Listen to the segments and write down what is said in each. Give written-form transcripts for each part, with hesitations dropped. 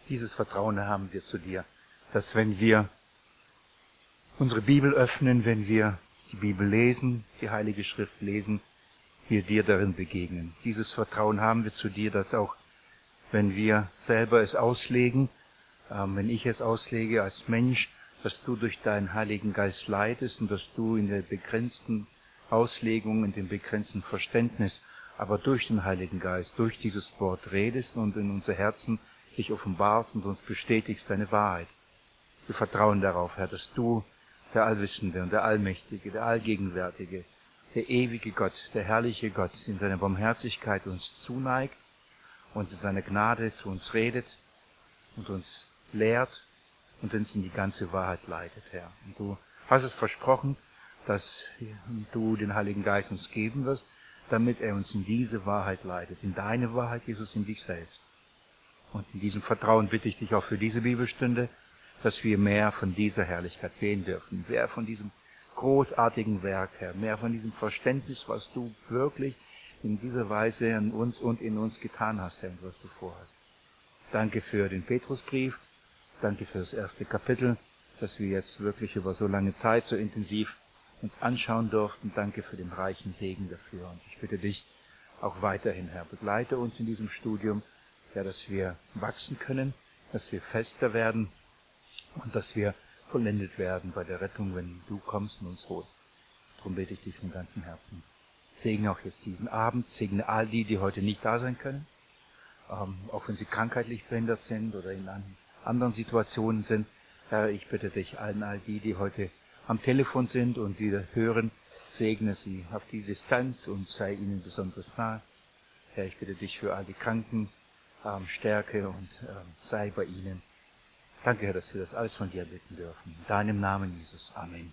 Dieses Vertrauen haben wir zu dir, dass wenn wir unsere Bibel öffnen, wenn wir die Bibel lesen, die Heilige Schrift lesen, wir dir darin begegnen. Dieses Vertrauen haben wir zu dir, dass auch wenn wir selber es auslegen, wenn ich es auslege als Mensch, dass du durch deinen Heiligen Geist leitest und dass du in der begrenzten Auslegung, in dem begrenzten Verständnis, aber durch den Heiligen Geist, durch dieses Wort redest und in unser Herzen dich offenbarst und uns bestätigst deine Wahrheit. Wir vertrauen darauf, Herr, dass du, der Allwissende und der Allmächtige, der Allgegenwärtige, der ewige Gott, der herrliche Gott, in seiner Barmherzigkeit uns zuneigt und in seiner Gnade zu uns redet und uns lehrt und uns in die ganze Wahrheit leitet, Herr. Und du hast es versprochen, dass du den Heiligen Geist uns geben wirst, damit er uns in diese Wahrheit leitet, in deine Wahrheit, Jesus, in dich selbst. Und in diesem Vertrauen bitte ich dich auch für diese Bibelstunde, dass wir mehr von dieser Herrlichkeit sehen dürfen, mehr von diesem großartigen Werk, Herr, mehr von diesem Verständnis, was du wirklich in dieser Weise an uns und in uns getan hast, Herr, und was du vorhast. Danke für den Petrusbrief, danke für das erste Kapitel, dass wir jetzt wirklich über so lange Zeit so intensiv uns anschauen durften. Danke für den reichen Segen dafür. Und ich bitte dich auch weiterhin, Herr, begleite uns in diesem Studium, ja, dass wir wachsen können, dass wir fester werden und dass wir vollendet werden bei der Rettung, wenn du kommst und uns holst. Darum bete ich dich von ganzem Herzen. Segne auch jetzt diesen Abend, segne all die, die heute nicht da sein können, auch wenn sie krankheitlich behindert sind oder in anderen Situationen sind. Herr, ich bitte dich, all die, die heute am Telefon sind und sie hören, segne sie auf die Distanz und sei ihnen besonders nahe. Herr, ich bitte dich für all die Kranken, Stärke und sei bei ihnen. Danke, Herr, dass wir das alles von dir bitten dürfen. In deinem Namen, Jesus. Amen.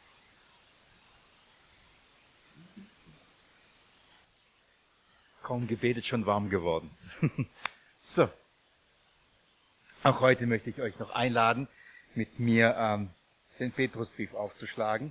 Kaum gebetet, schon warm geworden. So. Auch heute möchte ich euch noch einladen, mit mir den Petrusbrief aufzuschlagen.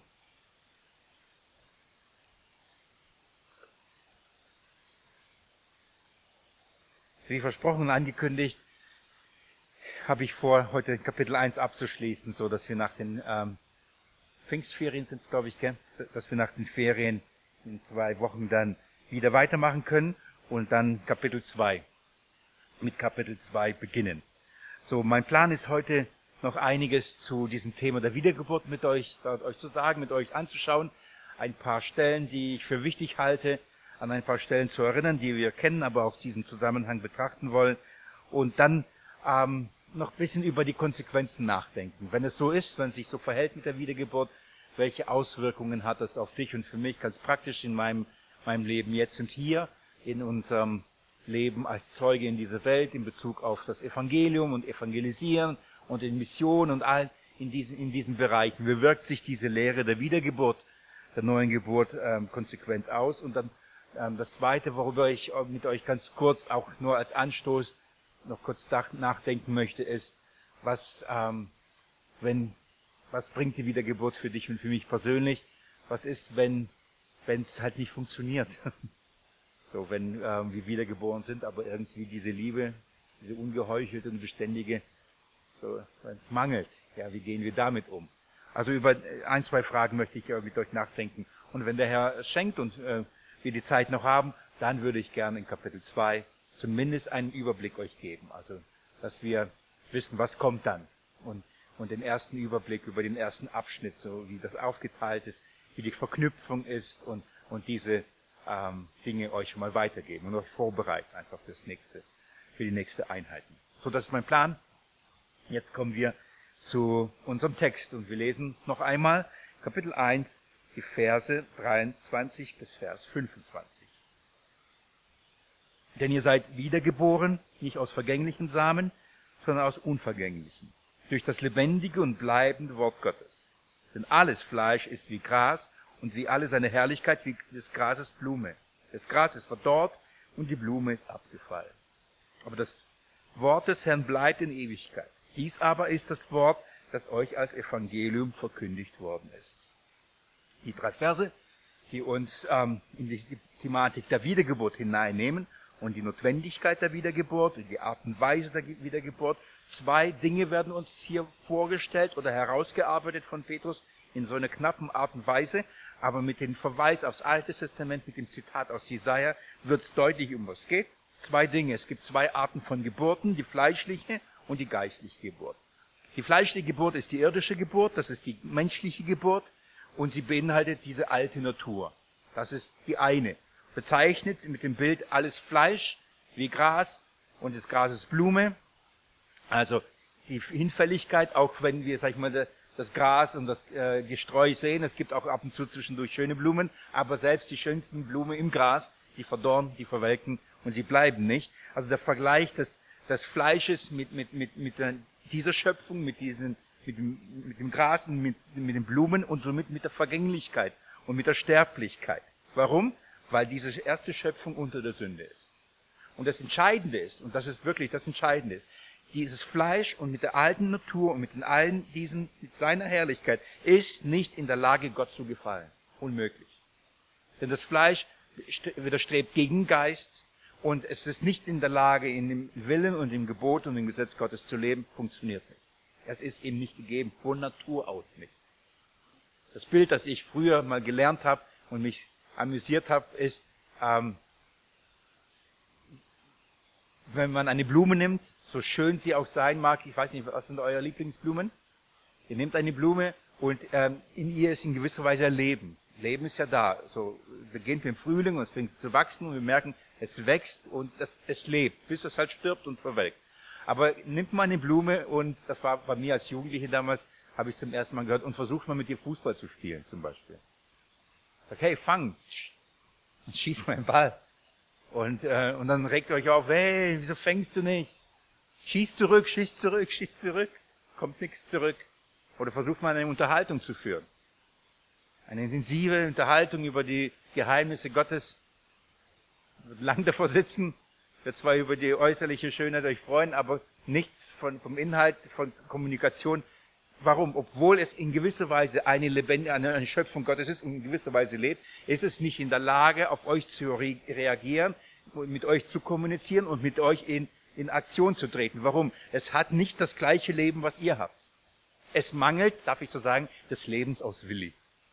Wie versprochen und angekündigt, habe ich vor, heute Kapitel 1 abzuschließen, so dass wir nach den Pfingstferien sind es, glaube ich, gell? Dass wir nach den Ferien in 2 Wochen dann wieder weitermachen können und dann mit Kapitel 2 beginnen. So, mein Plan ist heute noch einiges zu diesem Thema der Wiedergeburt mit euch zu sagen, mit euch anzuschauen. Ein paar Stellen, die ich für wichtig halte, an ein paar Stellen zu erinnern, die wir kennen, aber aus diesem Zusammenhang betrachten wollen. Und dann noch ein bisschen über die Konsequenzen nachdenken. Wenn es so ist, wenn es sich so verhält mit der Wiedergeburt, welche Auswirkungen hat das auf dich und für mich ganz praktisch in meinem Leben jetzt und hier, in unserem Leben als Zeuge in dieser Welt, in Bezug auf das Evangelium und Evangelisieren und in Mission und all in diesen Bereichen. Wie wirkt sich diese Lehre der Wiedergeburt, der neuen Geburt konsequent aus? Und dann das Zweite, worüber ich mit euch ganz kurz, auch nur als Anstoß, noch kurz nachdenken möchte, ist, was bringt die Wiedergeburt für dich und für mich persönlich? Was ist, wenn es halt nicht funktioniert? So, wenn wir wiedergeboren sind, aber irgendwie diese Liebe, diese ungeheuchelte und beständige, so, wenn es mangelt, ja, wie gehen wir damit um? Also über 1, 2 Fragen möchte ich mit euch nachdenken. Und wenn der Herr es schenkt und wir die Zeit noch haben, dann würde ich gerne in Kapitel 2 zumindest einen Überblick euch geben. Also, dass wir wissen, was kommt dann. Und den ersten Überblick über den ersten Abschnitt, so wie das aufgeteilt ist, wie die Verknüpfung ist und diese Dinge euch schon mal weitergeben und euch vorbereiten einfach für die nächste Einheiten. So, das ist mein Plan. Jetzt kommen wir zu unserem Text und wir lesen noch einmal Kapitel 1, die Verse 23 bis Vers 25. Denn ihr seid wiedergeboren, nicht aus vergänglichen Samen, sondern aus unvergänglichen, durch das lebendige und bleibende Wort Gottes. Denn alles Fleisch ist wie Gras und wie alle seine Herrlichkeit wie des Grases Blume. Das Gras ist verdorrt und die Blume ist abgefallen. Aber das Wort des Herrn bleibt in Ewigkeit. Dies aber ist das Wort, das euch als Evangelium verkündigt worden ist. Die 3 Verse, die uns in die Thematik der Wiedergeburt hineinnehmen und die Notwendigkeit der Wiedergeburt und die Art und Weise der Wiedergeburt. 2 Dinge werden uns hier vorgestellt oder herausgearbeitet von Petrus in so einer knappen Art und Weise, aber mit dem Verweis aufs Alte Testament, mit dem Zitat aus Jesaja, wird es deutlich, um was es geht. 2 Dinge. Es gibt 2 Arten von Geburten, die fleischliche und die geistliche Geburt. Die fleischliche Geburt ist die irdische Geburt, das ist die menschliche Geburt und sie beinhaltet diese alte Natur. Das ist die eine. Bezeichnet mit dem Bild alles Fleisch wie Gras und das Gras ist Blume. Also die Hinfälligkeit, auch wenn wir, sag ich mal, das Gras und das Gestreu sehen, es gibt auch ab und zu zwischendurch schöne Blumen, aber selbst die schönsten Blumen im Gras, die verdorren, die verwelken und sie bleiben nicht. Also der Vergleich des Fleisches mit dieser Schöpfung, mit dem Gras und mit den Blumen und somit mit der Vergänglichkeit und mit der Sterblichkeit. Warum? Weil diese erste Schöpfung unter der Sünde ist. Und das Entscheidende ist, und das ist wirklich das Entscheidende ist, dieses Fleisch und mit der alten Natur und mit allen diesen, mit seiner Herrlichkeit, ist nicht in der Lage, Gott zu gefallen. Unmöglich. Denn das Fleisch widerstrebt gegen den Geist und es ist nicht in der Lage, in dem Willen und dem Gebot und dem Gesetz Gottes zu leben, funktioniert nicht. Es ist ihm nicht gegeben, von Natur aus nicht. Das Bild, das ich früher mal gelernt habe und mich amüsiert habe, ist, wenn man eine Blume nimmt, so schön sie auch sein mag, ich weiß nicht, was sind eure Lieblingsblumen? Ihr nehmt eine Blume und in ihr ist in gewisser Weise ein Leben. Leben ist ja da. So beginnt mit dem Frühling und es fängt zu wachsen und wir merken, es wächst und es lebt, bis es halt stirbt und verwelkt. Aber nimmt man eine Blume und das war bei mir als Jugendliche damals, habe ich zum ersten Mal gehört, und versucht mal mit ihr Fußball zu spielen zum Beispiel. Okay, fang und schieß mal den Ball. Und dann regt ihr euch auf, hey, wieso fängst du nicht? Schieß zurück, schieß zurück, schieß zurück. Kommt nichts zurück. Oder versucht mal eine Unterhaltung zu führen. Eine intensive Unterhaltung über die Geheimnisse Gottes. Wird lang davor sitzen, wird zwar über die äußerliche Schönheit euch freuen, aber nichts vom Inhalt, von Kommunikation. Warum? Obwohl es in gewisser Weise eine Schöpfung Gottes ist und in gewisser Weise lebt, ist es nicht in der Lage, auf euch zu reagieren, mit euch zu kommunizieren und mit euch in Aktion zu treten. Warum? Es hat nicht das gleiche Leben, was ihr habt. Es mangelt, darf ich so sagen, des Lebens aus Willi.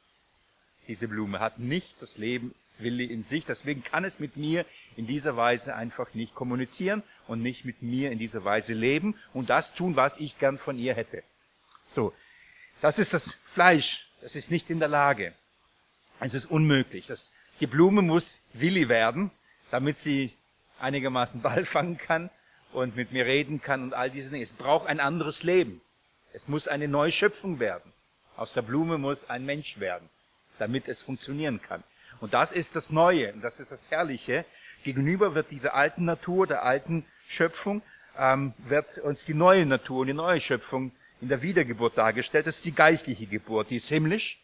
Diese Blume hat nicht das Leben Willi in sich, deswegen kann es mit mir in dieser Weise einfach nicht kommunizieren und nicht mit mir in dieser Weise leben und das tun, was ich gern von ihr hätte. So, das ist das Fleisch, das ist nicht in der Lage. Es ist unmöglich. Die Blume muss Willi werden, damit sie einigermaßen Ball fangen kann und mit mir reden kann und all diese Dinge. Es braucht ein anderes Leben. Es muss eine neue Schöpfung werden. Aus der Blume muss ein Mensch werden, damit es funktionieren kann. Und das ist das Neue, und das ist das Herrliche. Gegenüber wird diese alten Natur, der alten Schöpfung, wird uns die neue Natur und die neue Schöpfung in der Wiedergeburt dargestellt. Das ist die geistliche Geburt. Die ist himmlisch,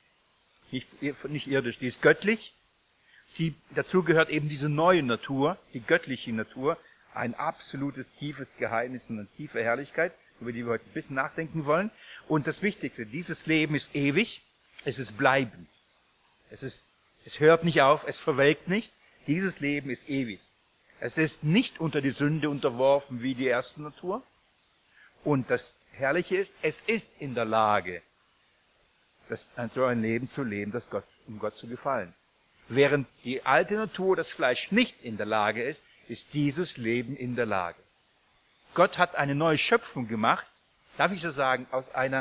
nicht irdisch, die ist göttlich. Dazu gehört eben diese neue Natur, die göttliche Natur, ein absolutes, tiefes Geheimnis und eine tiefe Herrlichkeit, über die wir heute ein bisschen nachdenken wollen. Und das Wichtigste, dieses Leben ist ewig, es ist bleibend. Es hört nicht auf, es verwelkt nicht. Dieses Leben ist ewig. Es ist nicht unter die Sünde unterworfen wie die erste Natur. Und das Herrliche ist, es ist in der Lage, so ein Leben zu leben, um Gott zu gefallen. Während die alte Natur, das Fleisch, nicht in der Lage ist, ist dieses Leben in der Lage. Gott hat eine neue Schöpfung gemacht, darf ich so sagen, aus einer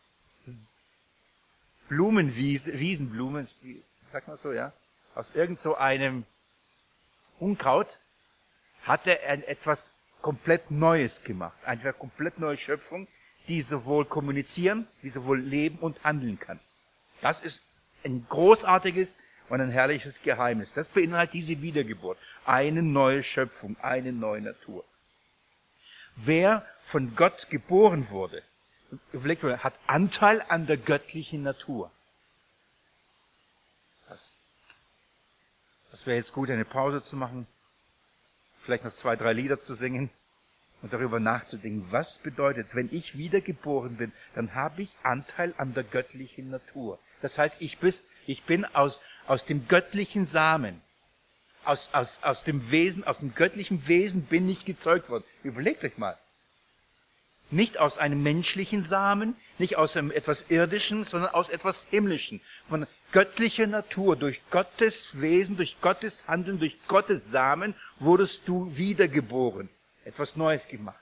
Riesenblume, sagt man so, ja, aus irgend so einem Unkraut, hat er etwas komplett Neues gemacht. Eine komplett neue Schöpfung, die sowohl kommunizieren, die sowohl leben und handeln kann. Das ist ein großartiges und ein herrliches Geheimnis. Das beinhaltet diese Wiedergeburt. Eine neue Schöpfung, eine neue Natur. Wer von Gott geboren wurde, überlegt mal, hat Anteil an der göttlichen Natur. Das wäre jetzt gut, eine Pause zu machen, vielleicht noch 2, 3 Lieder zu singen und darüber nachzudenken, was bedeutet, wenn ich wiedergeboren bin, dann habe ich Anteil an der göttlichen Natur. Das heißt, ich bin aus dem göttlichen Samen, aus dem Wesen, aus dem göttlichen Wesen bin ich gezeugt worden. Überlegt euch mal. Nicht aus einem menschlichen Samen, nicht aus einem etwas Irdischen, sondern aus etwas Himmlischen. Von göttlicher Natur, durch Gottes Wesen, durch Gottes Handeln, durch Gottes Samen wurdest du wiedergeboren. Etwas Neues gemacht.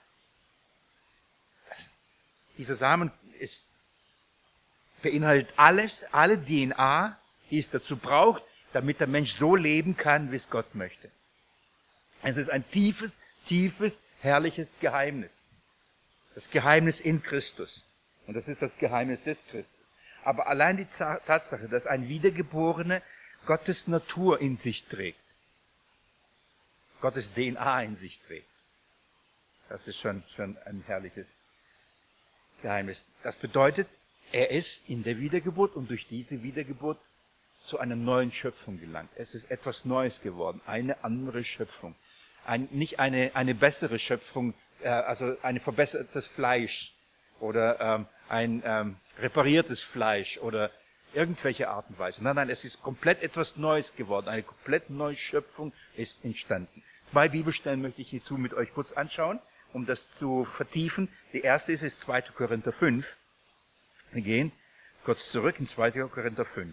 Dieser Samen beinhaltet alles, alle DNA, die es dazu braucht, damit der Mensch so leben kann, wie es Gott möchte. Es ist ein tiefes, tiefes, herrliches Geheimnis. Das Geheimnis in Christus. Und das ist das Geheimnis des Christus. Aber allein die Tatsache, dass ein Wiedergeborener Gottes Natur in sich trägt, Gottes DNA in sich trägt, das ist schon ein herrliches Geheimnis. Das bedeutet, er ist in der Wiedergeburt und durch diese Wiedergeburt zu einer neuen Schöpfung gelangt. Es ist etwas Neues geworden, eine andere Schöpfung. Nicht eine bessere Schöpfung, also ein verbessertes Fleisch oder ein repariertes Fleisch oder irgendwelche Art und Weise. Nein, es ist komplett etwas Neues geworden. Eine komplett neue Schöpfung ist entstanden. 2 Bibelstellen möchte ich hierzu mit euch kurz anschauen, um das zu vertiefen. Die erste ist 2. Korinther 5. Wir gehen kurz zurück in 2. Korinther 5.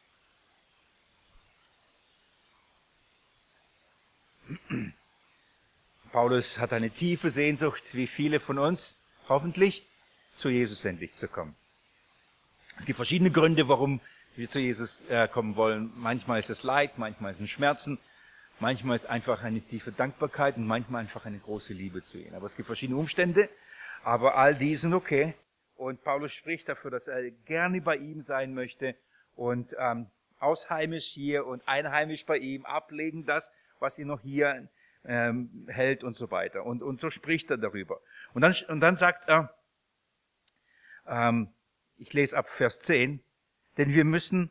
Paulus hat eine tiefe Sehnsucht, wie viele von uns, hoffentlich, zu Jesus endlich zu kommen. Es gibt verschiedene Gründe, warum wir zu Jesus kommen wollen. Manchmal ist es Leid, manchmal ist es Schmerzen, manchmal ist einfach eine tiefe Dankbarkeit und manchmal einfach eine große Liebe zu ihm. Aber es gibt verschiedene Umstände, aber all die sind okay. Und Paulus spricht dafür, dass er gerne bei ihm sein möchte und ausheimisch hier und einheimisch bei ihm ablegen das, was ihn noch hier hält und so weiter. Und so spricht er darüber. Und dann sagt er, ich lese ab Vers 10, denn wir müssen,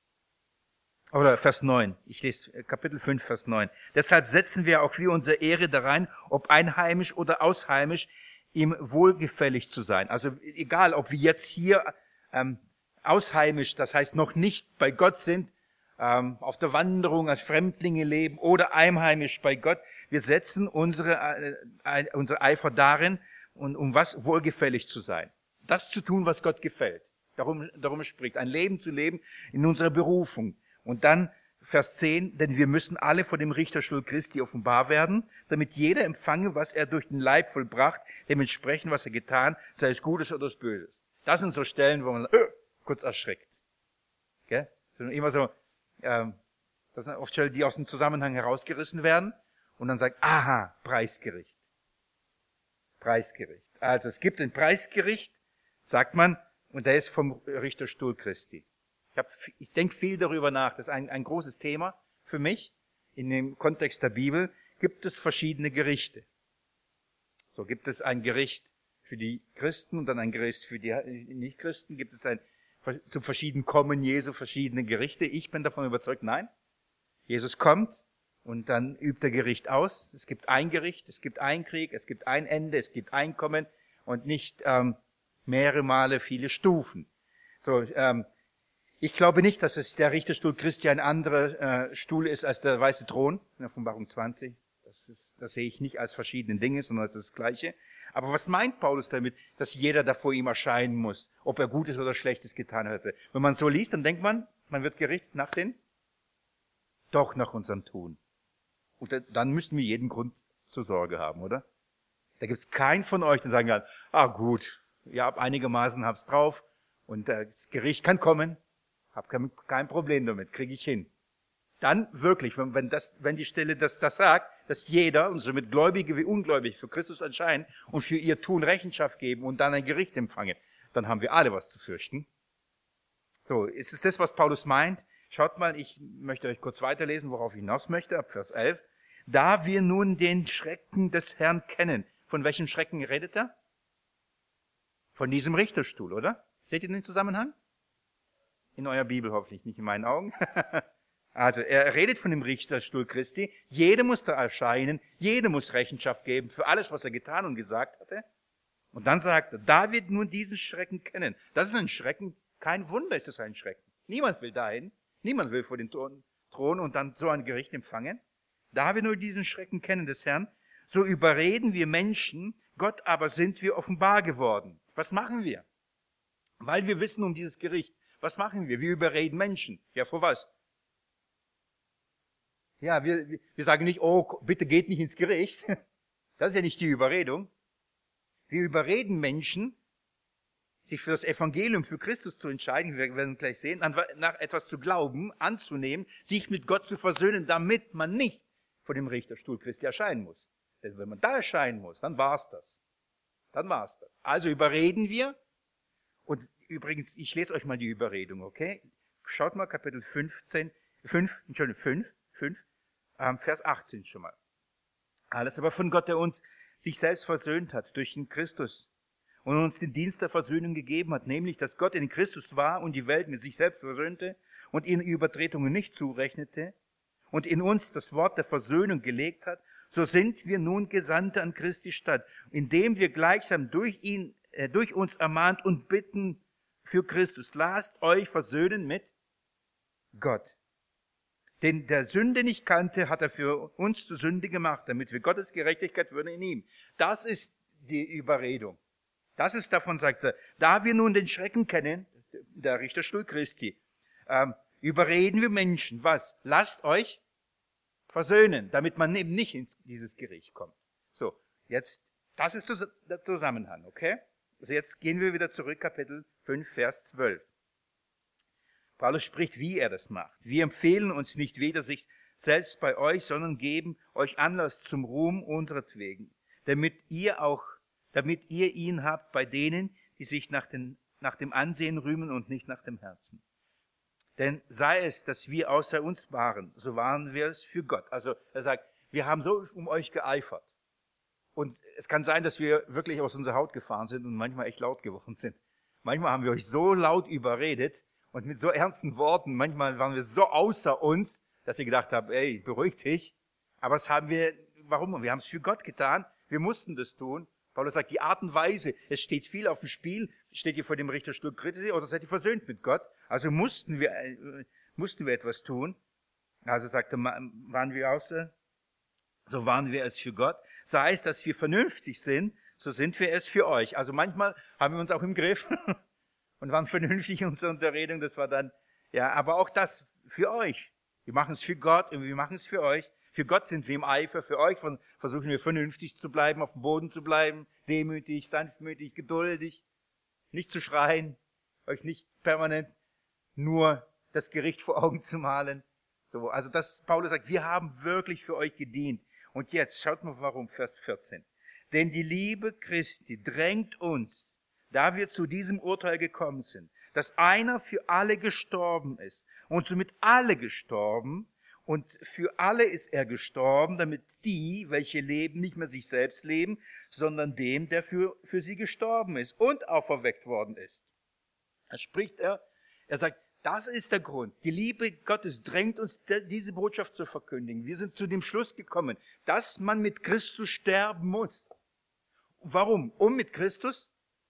oder Vers 9, ich lese Kapitel 5, Vers 9. Deshalb setzen wir auch wir unsere Ehre darein, ob einheimisch oder ausheimisch, ihm wohlgefällig zu sein. Also egal, ob wir jetzt hier ausheimisch, das heißt noch nicht bei Gott sind, auf der Wanderung als Fremdlinge leben oder einheimisch bei Gott, wir setzen unser Eifer darin, um was wohlgefällig zu sein. Das zu tun, was Gott gefällt. Darum spricht, ein Leben zu leben in unserer Berufung. Und dann Vers 10, denn wir müssen alle vor dem Richterstuhl Christi offenbar werden, damit jeder empfange, was er durch den Leib vollbracht, dementsprechend, was er getan, sei es Gutes oder es Böses. Das sind so Stellen, wo man kurz erschreckt. Okay? Das sind immer so, das sind oft Stellen, die aus dem Zusammenhang herausgerissen werden und dann sagt, aha, Preisgericht. Preisgericht. Also es gibt ein Preisgericht, sagt man, und der ist vom Richterstuhl Christi. Ich denke viel darüber nach. Das ist ein großes Thema für mich. In dem Kontext der Bibel gibt es verschiedene Gerichte. So gibt es ein Gericht für die Christen und dann ein Gericht für die Nichtchristen. Gibt es zum verschiedenen Kommen Jesu verschiedene Gerichte. Ich bin davon überzeugt, nein. Jesus kommt und dann übt er Gericht aus. Es gibt ein Gericht, es gibt einen Krieg, es gibt ein Ende, es gibt ein Kommen und nicht mehrere Male viele Stufen. So, ich glaube nicht, dass es der Richterstuhl Christi ein anderer Stuhl ist als der weiße Thron in der Offenbarung 20. Das sehe ich nicht als verschiedene Dinge, sondern als das Gleiche. Aber was meint Paulus damit, dass jeder da vor ihm erscheinen muss, ob er Gutes oder Schlechtes getan hätte? Wenn man so liest, dann denkt man wird gerichtet nach nach unserem Tun. Und dann müssten wir jeden Grund zur Sorge haben, oder? Da gibt es keinen von euch, der sagen kann, gut, ja, einigermaßen hab's drauf und das Gericht kann kommen. Hab kein Problem damit, kriege ich hin. Dann wirklich, wenn die Stelle das sagt, dass jeder, und somit Gläubige wie Ungläubige, für Christus erscheinen und für ihr Tun Rechenschaft geben und dann ein Gericht empfangen, dann haben wir alle was zu fürchten. So, ist es das, was Paulus meint? Schaut mal, ich möchte euch kurz weiterlesen, worauf ich hinaus möchte, ab Vers 11. Da wir nun den Schrecken des Herrn kennen. Von welchem Schrecken redet er? Von diesem Richterstuhl, oder? Seht ihr den Zusammenhang? In eurer Bibel hoffentlich, nicht in meinen Augen. Also, er redet von dem Richterstuhl Christi. Jeder muss da erscheinen. Jeder muss Rechenschaft geben für alles, was er getan und gesagt hatte. Und dann sagt er, da wir nun diesen Schrecken kennen. Das ist ein Schrecken. Kein Wunder ist es ein Schrecken. Niemand will dahin. Niemand will vor den Thron und dann so ein Gericht empfangen. Da wir nur diesen Schrecken kennen des Herrn, so überreden wir Menschen, Gott aber sind wir offenbar geworden. Was machen wir? Weil wir wissen um dieses Gericht. Was machen wir? Wir überreden Menschen. Ja, vor was? Ja, wir sagen nicht, oh, bitte geht nicht ins Gericht. Das ist ja nicht die Überredung. Wir überreden Menschen, sich für das Evangelium, für Christus zu entscheiden, wir werden gleich sehen, nach etwas zu glauben, anzunehmen, sich mit Gott zu versöhnen, damit man nicht vor dem Richterstuhl Christi erscheinen muss. Denn wenn man da erscheinen muss, dann war's das. Dann war's das. Also überreden wir. Und übrigens, ich lese euch mal die Überredung, okay? Schaut mal Kapitel 5, Vers 18 schon mal. Alles aber von Gott, der uns sich selbst versöhnt hat durch den Christus und uns den Dienst der Versöhnung gegeben hat, nämlich, dass Gott in Christus war und die Welt mit sich selbst versöhnte und ihnen Übertretungen nicht zurechnete und in uns das Wort der Versöhnung gelegt hat, so sind wir nun Gesandte an Christi Stadt, indem wir gleichsam durch uns ermahnt und bitten für Christus. Lasst euch versöhnen mit Gott. Den der Sünde nicht kannte, hat er für uns zu Sünde gemacht, damit wir Gottes Gerechtigkeit würden in ihm. Das ist die Überredung. Das ist davon, sagt er, da wir nun den Schrecken kennen, der Richterstuhl Christi, überreden wir Menschen. Was? Lasst euch versöhnen, damit man eben nicht in dieses Gericht kommt. So, jetzt, das ist der Zusammenhang, okay? Also jetzt gehen wir wieder zurück, Kapitel 5, Vers 12. Paulus spricht, wie er das macht. Wir empfehlen uns nicht weder sich selbst bei euch, sondern geben euch Anlass zum Ruhm unseretwegen, damit ihr ihn habt bei denen, die sich nach dem Ansehen rühmen und nicht nach dem Herzen. Denn sei es, dass wir außer uns waren, so waren wir es für Gott. Also er sagt, wir haben so um euch geeifert. Und es kann sein, dass wir wirklich aus unserer Haut gefahren sind und manchmal echt laut geworden sind. Manchmal haben wir euch so laut überredet und mit so ernsten Worten, manchmal waren wir so außer uns, dass wir gedacht haben, ey, beruhig dich. Aber das haben wir, warum? Wir haben es für Gott getan. Wir mussten das tun. Paulus sagt, die Art und Weise, es steht viel auf dem Spiel, steht ihr vor dem Richterstuhl Christi oder seid ihr versöhnt mit Gott? Also mussten wir etwas tun. Also sagt er, waren wir außer, so waren wir es für Gott. Sei es, dass wir vernünftig sind, so sind wir es für euch. Also manchmal haben wir uns auch im Griff und waren vernünftig in unserer Unterredung. Das war dann, ja, aber auch das für euch. Wir machen es für Gott und wir machen es für euch. Für Gott sind wir im Eifer, für euch versuchen wir vernünftig zu bleiben, auf dem Boden zu bleiben, demütig, sanftmütig, geduldig, nicht zu schreien, euch nicht permanent nur das Gericht vor Augen zu malen. So, also das, Paulus sagt, wir haben wirklich für euch gedient. Und jetzt, schaut mal warum, Vers 14. Denn die Liebe Christi drängt uns, da wir zu diesem Urteil gekommen sind, dass einer für alle gestorben ist und somit alle gestorben. Und für alle ist er gestorben, damit die, welche leben, nicht mehr sich selbst leben, sondern dem, der für sie gestorben ist und auferweckt worden ist. Da spricht er sagt, das ist der Grund. Die Liebe Gottes drängt uns, diese Botschaft zu verkündigen. Wir sind zu dem Schluss gekommen, dass man mit Christus sterben muss. Warum? Um mit Christus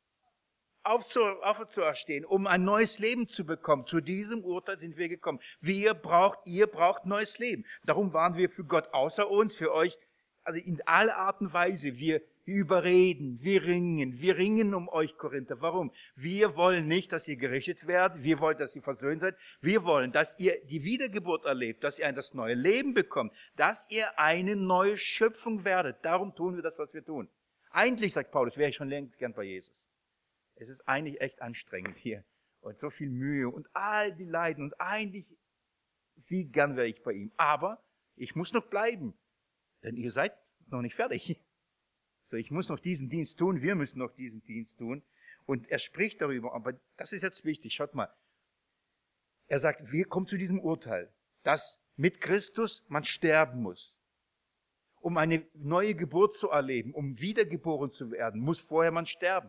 aufzuerstehen, um ein neues Leben zu bekommen. Zu diesem Urteil sind wir gekommen. Ihr braucht neues Leben. Darum waren wir für Gott außer uns, für euch, also in aller Art und Weise. Wir überreden, wir ringen um euch, Korinther. Warum? Wir wollen nicht, dass ihr gerichtet werdet. Wir wollen, dass ihr versöhnt seid. Wir wollen, dass ihr die Wiedergeburt erlebt, dass ihr das neue Leben bekommt, dass ihr eine neue Schöpfung werdet. Darum tun wir das, was wir tun. Eigentlich, sagt Paulus, wäre ich schon längst gern bei Jesus. Es ist eigentlich echt anstrengend hier und so viel Mühe und all die Leiden und eigentlich, wie gern wäre ich bei ihm. Aber ich muss noch bleiben, denn ihr seid noch nicht fertig. So, ich muss noch diesen Dienst tun, wir müssen noch diesen Dienst tun. Und er spricht darüber, aber das ist jetzt wichtig, schaut mal. Er sagt, wir kommen zu diesem Urteil, dass mit Christus man sterben muss. Um eine neue Geburt zu erleben, um wiedergeboren zu werden, muss vorher man sterben.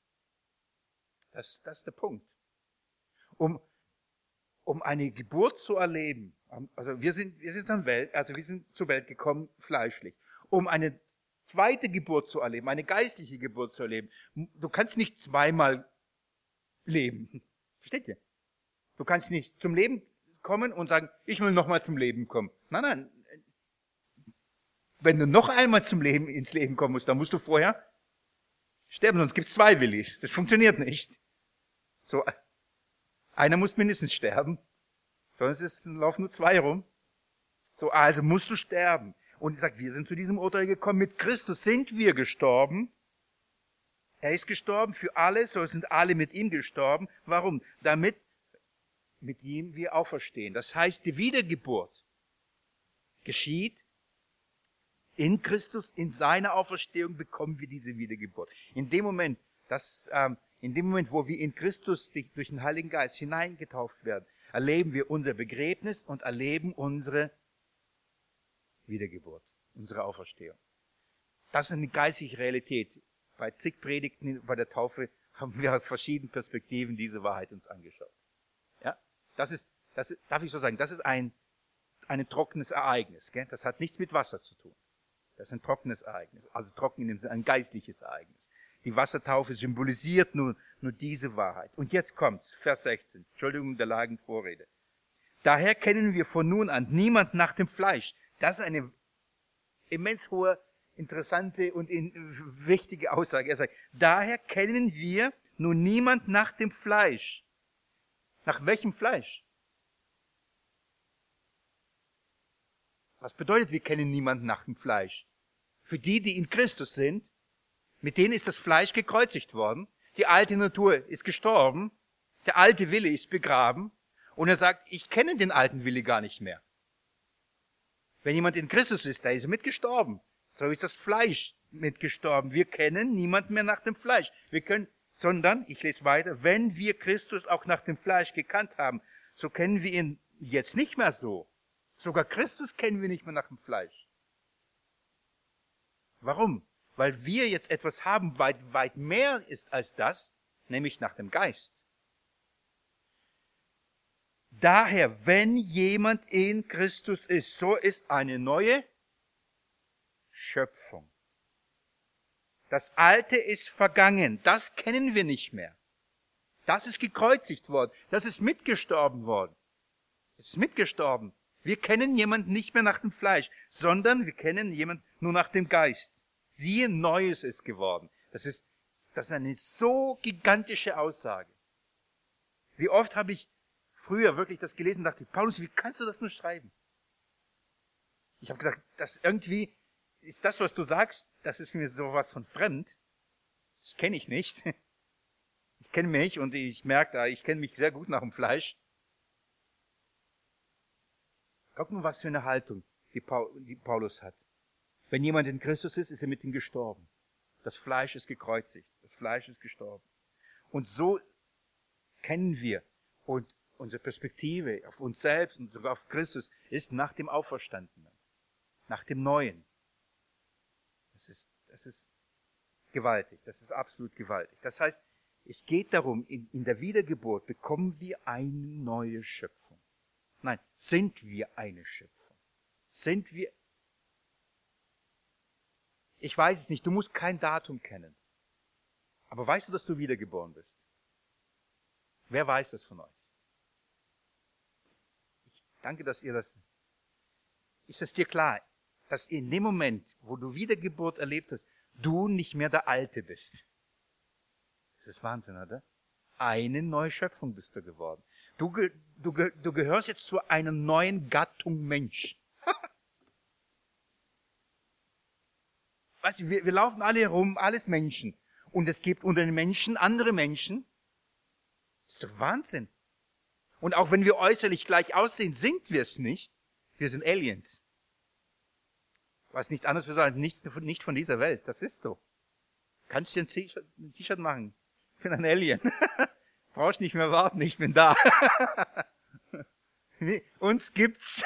Das ist der Punkt. Um eine Geburt zu erleben, also wir sind zur Welt gekommen, fleischlich. Um eine zweite Geburt zu erleben, eine geistliche Geburt zu erleben, du kannst nicht zweimal leben. Versteht ihr? Du kannst nicht zum Leben kommen und sagen, ich will nochmal zum Leben kommen. Nein. wenn du noch einmal ins Leben kommen musst, dann musst du vorher sterben, sonst gibt es 2 Willis. Das funktioniert nicht. So, einer muss mindestens sterben, sonst laufen nur 2 rum. So, also musst du sterben. Und ich sage, wir sind zu diesem Urteil gekommen, mit Christus sind wir gestorben. Er ist gestorben für alle, so sind alle mit ihm gestorben. Warum? Damit mit ihm wir auferstehen. Das heißt, die Wiedergeburt geschieht in Christus, in seiner Auferstehung bekommen wir diese Wiedergeburt. In dem Moment, wo wir in Christus durch den Heiligen Geist hineingetauft werden, erleben wir unser Begräbnis und erleben unsere Wiedergeburt, unsere Auferstehung. Das ist eine geistliche Realität. Bei zig Predigten bei der Taufe haben wir aus verschiedenen Perspektiven diese Wahrheit uns angeschaut. Ja, das ist, darf ich so sagen, das ist ein trockenes Ereignis. Gell? Das hat nichts mit Wasser zu tun. Das ist ein trockenes Ereignis, also trocken in dem Sinne ein geistliches Ereignis. Die Wassertaufe symbolisiert nur diese Wahrheit. Und jetzt kommt's, Vers 16. Entschuldigung der langen Vorrede. Daher kennen wir von nun an niemand nach dem Fleisch. Das ist eine immens hohe, interessante und wichtige Aussage. Er sagt, daher kennen wir nun niemand nach dem Fleisch. Nach welchem Fleisch? Was bedeutet, wir kennen niemanden nach dem Fleisch? Für die in Christus sind, mit denen ist das Fleisch gekreuzigt worden. Die alte Natur ist gestorben. Der alte Wille ist begraben. Und er sagt, ich kenne den alten Wille gar nicht mehr. Wenn jemand in Christus ist, da ist er mitgestorben. So ist das Fleisch mitgestorben. Wir kennen niemanden mehr nach dem Fleisch. Sondern, ich lese weiter, wenn wir Christus auch nach dem Fleisch gekannt haben, so kennen wir ihn jetzt nicht mehr so. Sogar Christus kennen wir nicht mehr nach dem Fleisch. Warum? Weil wir jetzt etwas haben, weit mehr ist als das, nämlich nach dem Geist. Daher, wenn jemand in Christus ist, so ist eine neue Schöpfung. Das Alte ist vergangen, das kennen wir nicht mehr. Das ist gekreuzigt worden, das ist mitgestorben worden. Es ist mitgestorben. Wir kennen jemanden nicht mehr nach dem Fleisch, sondern wir kennen jemanden nur nach dem Geist. Siehe, Neues ist geworden. Das ist eine so gigantische Aussage. Wie oft habe ich früher wirklich das gelesen und dachte, Paulus, wie kannst du das nur schreiben? Ich habe gedacht, das irgendwie ist das, was du sagst, das ist mir sowas von fremd. Das kenne ich nicht. Ich kenne mich und ich merke, ich kenne mich sehr gut nach dem Fleisch. Guck mal, was für eine Haltung die Paulus hat. Wenn jemand in Christus ist, ist er mit ihm gestorben. Das Fleisch ist gekreuzigt. Das Fleisch ist gestorben. Und so kennen wir. Und unsere Perspektive auf uns selbst und sogar auf Christus ist nach dem Auferstandenen. Nach dem Neuen. Das ist gewaltig. Das ist absolut gewaltig. Das heißt, es geht darum, in der Wiedergeburt bekommen wir eine neue Schöpfung. Nein, sind wir eine Schöpfung? Sind wir? Ich weiß es nicht, du musst kein Datum kennen. Aber weißt du, dass du wiedergeboren bist? Wer weiß das von euch? Ich danke, dass ihr das... Ist es dir klar, dass in dem Moment, wo du Wiedergeburt erlebt hast, du nicht mehr der Alte bist? Das ist Wahnsinn, oder? Eine neue Schöpfung bist du geworden. Du gehörst jetzt zu einer neuen Gattung Mensch. Weißt du, wir laufen alle herum, alles Menschen. Und es gibt unter den Menschen andere Menschen. Das ist doch Wahnsinn. Und auch wenn wir äußerlich gleich aussehen, sind wir es nicht. Wir sind Aliens. Was nichts anderes bedeutet, nicht von dieser Welt. Das ist so. Kannst dir ein T-Shirt machen. Ich bin ein Alien. Brauchst nicht mehr warten, ich bin da. Uns gibt's.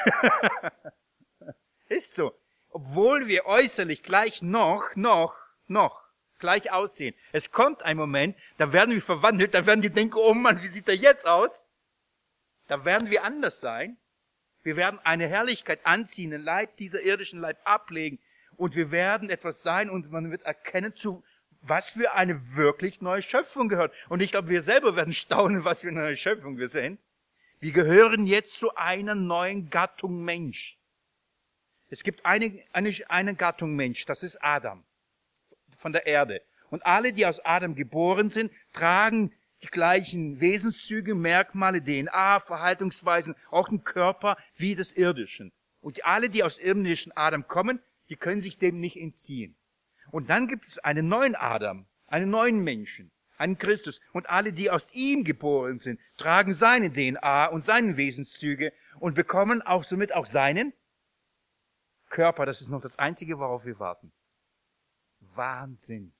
Ist so. Obwohl wir äußerlich gleich noch gleich aussehen. Es kommt ein Moment, da werden wir verwandelt, da werden die denken, oh Mann, wie sieht er jetzt aus? Da werden wir anders sein. Wir werden eine Herrlichkeit anziehen, den Leib dieser irdischen Leib ablegen. Und wir werden etwas sein und man wird erkennen, zu was für eine wirklich neue Schöpfung gehört. Und ich glaube, wir selber werden staunen, was für eine neue Schöpfung wir sind. Wir gehören jetzt zu einer neuen Gattung Mensch. Es gibt eine Gattung Mensch, das ist Adam von der Erde. Und alle, die aus Adam geboren sind, tragen die gleichen Wesenszüge, Merkmale, DNA, Verhaltensweisen, auch den Körper wie des Irdischen. Und alle, die aus irdischen Adam kommen, die können sich dem nicht entziehen. Und dann gibt es einen neuen Adam, einen neuen Menschen, einen Christus. Und alle, die aus ihm geboren sind, tragen seine DNA und seine Wesenszüge und bekommen auch somit auch seinen Körper. Das ist noch das Einzige, worauf wir warten. Wahnsinn.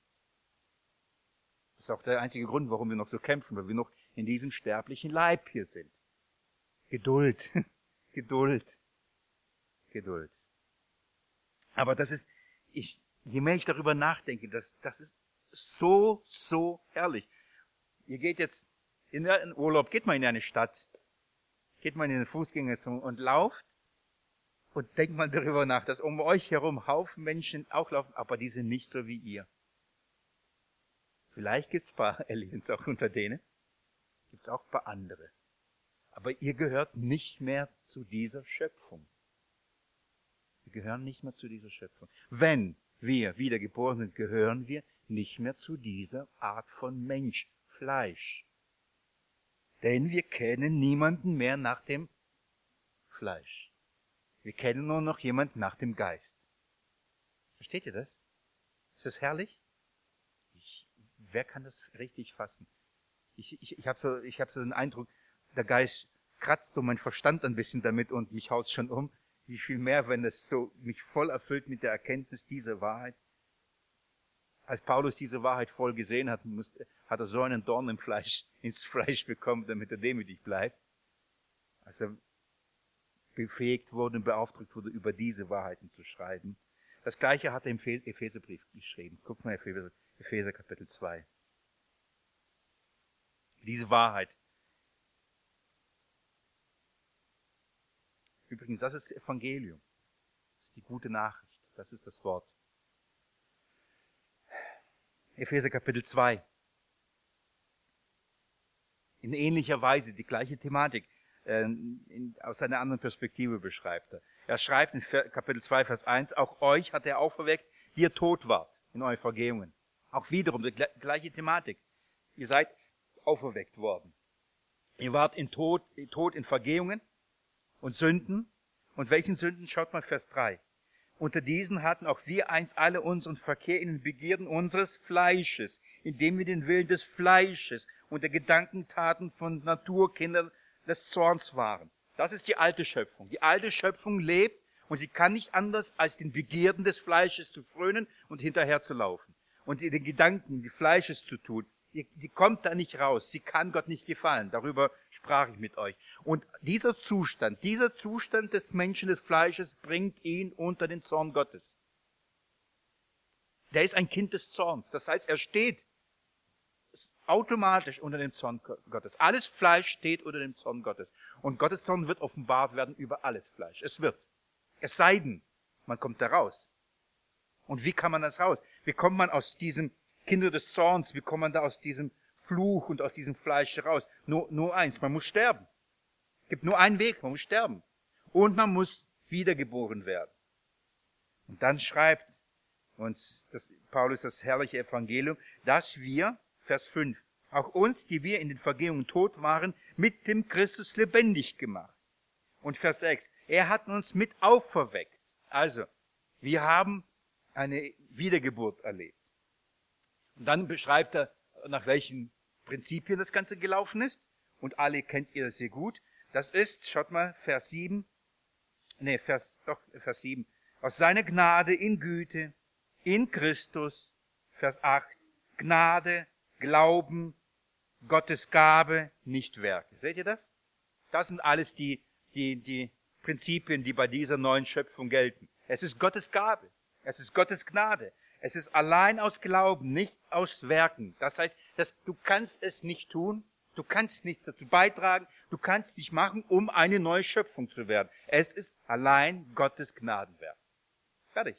Das ist auch der einzige Grund, warum wir noch so kämpfen, weil wir noch in diesem sterblichen Leib hier sind. Geduld, Geduld, Geduld. Aber das ist, je mehr ich darüber nachdenke, das ist so herrlich. Ihr geht jetzt in den Urlaub, geht mal in eine Stadt, geht mal in eine Fußgängerzone und lauft und denkt mal darüber nach, dass um euch herum Haufen Menschen auch laufen, aber die sind nicht so wie ihr. Vielleicht gibt's ein paar Aliens auch unter denen, gibt's auch ein paar andere. Aber ihr gehört nicht mehr zu dieser Schöpfung. Wir gehören nicht mehr zu dieser Schöpfung. Wenn wir wiedergeboren sind, gehören wir nicht mehr zu dieser Art von Mensch, Fleisch. Denn wir kennen niemanden mehr nach dem Fleisch. Wir kennen nur noch jemanden nach dem Geist. Versteht ihr das? Ist das herrlich? Wer kann das richtig fassen? Ich habe so den Eindruck, der Geist kratzt so mein Verstand ein bisschen damit und mich haut schon um. Wie viel mehr, wenn es so mich voll erfüllt mit der Erkenntnis dieser Wahrheit. Als Paulus diese Wahrheit voll gesehen hat, hat er so einen Dorn ins Fleisch bekommen, damit er demütig bleibt. Als er befähigt wurde und beauftragt wurde, über diese Wahrheiten zu schreiben. Das Gleiche hat er im Epheserbrief geschrieben. Guckt mal, Epheser Kapitel 2. Diese Wahrheit. Übrigens, das ist das Evangelium. Das ist die gute Nachricht. Das ist das Wort. Epheser Kapitel 2. In ähnlicher Weise die gleiche Thematik aus einer anderen Perspektive beschreibt er. Er schreibt in Kapitel 2, Vers 1, auch euch hat er auferweckt, die ihr tot wart in euren Vergehungen. Auch wiederum die gleiche Thematik. Ihr seid auferweckt worden. Ihr wart tot in Vergehungen und Sünden. Und welchen Sünden? Schaut mal Vers 3. Unter diesen hatten auch wir einst alle unseren Verkehr in den Begierden unseres Fleisches, indem wir den Willen des Fleisches und der Gedankentaten von Naturkindern des Zorns waren. Das ist die alte Schöpfung. Die alte Schöpfung lebt und sie kann nicht anders, als den Begierden des Fleisches zu frönen und hinterher zu laufen. Und den Gedanken des Fleisches zu tun. Die kommt da nicht raus. Sie kann Gott nicht gefallen. Darüber sprach ich mit euch. Und dieser Zustand des Menschen, des Fleisches, bringt ihn unter den Zorn Gottes. Der ist ein Kind des Zorns. Das heißt, er steht automatisch unter dem Zorn Gottes. Alles Fleisch steht unter dem Zorn Gottes. Und Gottes Zorn wird offenbart werden über alles Fleisch. Es wird. Es sei denn, man kommt da raus. Und wie kann man das raus? Wie kommt man aus diesem Kinder des Zorns, wie kommt man da aus diesem Fluch und aus diesem Fleisch raus? Nur eins, man muss sterben. Es gibt nur einen Weg, man muss sterben. Und man muss wiedergeboren werden. Und dann schreibt uns Paulus das herrliche Evangelium, dass wir, Vers 5, auch uns, die wir in den Vergehungen tot waren, mit dem Christus lebendig gemacht. Und Vers 6, er hat uns mit auferweckt. Also, wir haben eine Wiedergeburt erlebt. Und dann beschreibt er, nach welchen Prinzipien das Ganze gelaufen ist. Und alle kennt ihr das sehr gut. Das ist, schaut mal, Vers 7. Vers 7. Aus seiner Gnade in Güte, in Christus, Vers 8. Gnade, Glauben, Gottes Gabe, nicht Werke. Seht ihr das? Das sind alles die Prinzipien, die bei dieser neuen Schöpfung gelten. Es ist Gottes Gabe. Es ist Gottes Gnade. Es ist allein aus Glauben, nicht aus Werken. Das heißt, du kannst es nicht tun, du kannst nichts dazu beitragen, du kannst nicht machen, um eine neue Schöpfung zu werden. Es ist allein Gottes Gnadenwerk. Fertig.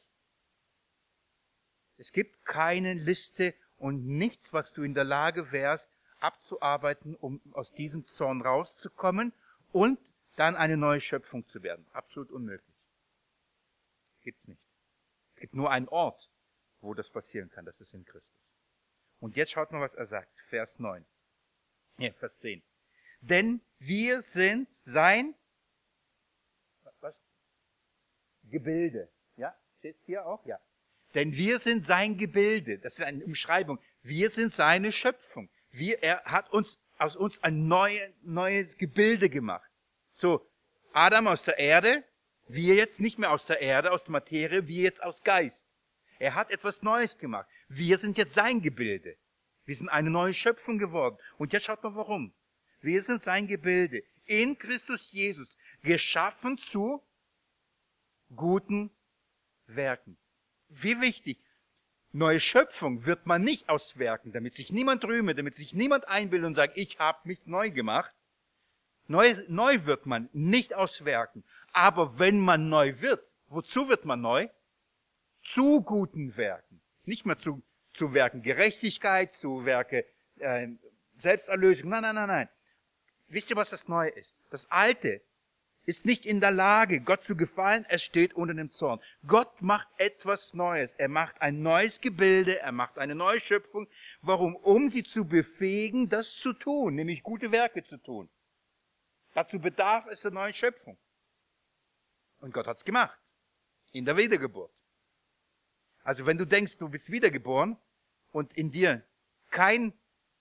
Es gibt keine Liste und nichts, was du in der Lage wärst, abzuarbeiten, um aus diesem Zorn rauszukommen und dann eine neue Schöpfung zu werden. Absolut unmöglich. Gibt's nicht. Es gibt nur einen Ort, wo das passieren kann. Das ist in Christus. Und jetzt schaut mal, was er sagt. Vers 9. Ja, Vers 10. Denn wir sind sein was? Gebilde. Ja? Steht's hier auch? Ja. Denn wir sind sein Gebilde. Das ist eine Umschreibung. Wir sind seine Schöpfung. Er hat aus uns ein neues Gebilde gemacht. So, Adam aus der Erde, wir jetzt nicht mehr aus der Erde, aus der Materie, wir jetzt aus Geist. Er hat etwas Neues gemacht. Wir sind jetzt sein Gebilde. Wir sind eine neue Schöpfung geworden. Und jetzt schaut mal warum. Wir sind sein Gebilde. In Christus Jesus. Geschaffen zu guten Werken. Wie wichtig. Neue Schöpfung wird man nicht aus Werken, damit sich niemand rühme, damit sich niemand einbildet und sagt, ich habe mich neu gemacht. Neu wird man nicht aus Werken. Aber wenn man neu wird, wozu wird man neu? Zu guten Werken. Nicht mehr zu Werken Gerechtigkeit, zu Werke Selbsterlösung. Nein. Wisst ihr, was das Neue ist? Das Alte ist nicht in der Lage, Gott zu gefallen, es steht unter dem Zorn. Gott macht etwas Neues. Er macht ein neues Gebilde, er macht eine neue Schöpfung. Warum? Um sie zu befähigen, das zu tun, nämlich gute Werke zu tun. Dazu bedarf es der neuen Schöpfung. Und Gott hat's gemacht. In der Wiedergeburt. Also wenn du denkst, du bist wiedergeboren und in dir kein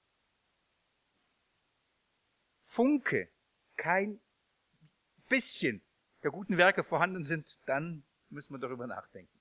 Funke, kein bisschen der guten Werke vorhanden sind, dann müssen wir darüber nachdenken.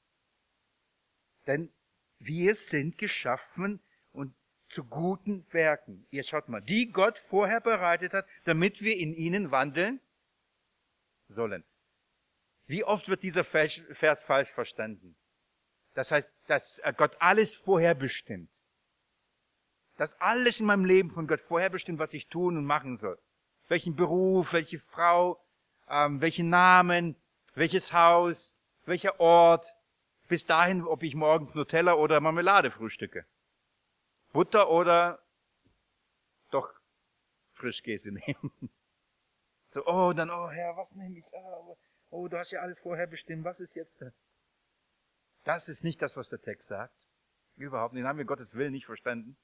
Denn wir sind geschaffen und zu guten Werken. Ihr schaut mal, die Gott vorher bereitet hat, damit wir in ihnen wandeln sollen. Wie oft wird dieser Vers falsch verstanden? Das heißt, dass Gott alles vorherbestimmt. Dass alles in meinem Leben von Gott vorherbestimmt, was ich tun und machen soll. Welchen Beruf, welche Frau, welchen Namen, welches Haus, welcher Ort. Bis dahin, ob ich morgens Nutella oder Marmelade frühstücke. Butter oder doch Frischkäse nehmen. So, oh Herr, was nehme ich? Oh, du hast ja alles vorherbestimmt, was ist jetzt da? Das ist nicht das, was der Text sagt. Überhaupt nicht. Den haben wir Gottes Willen nicht verstanden.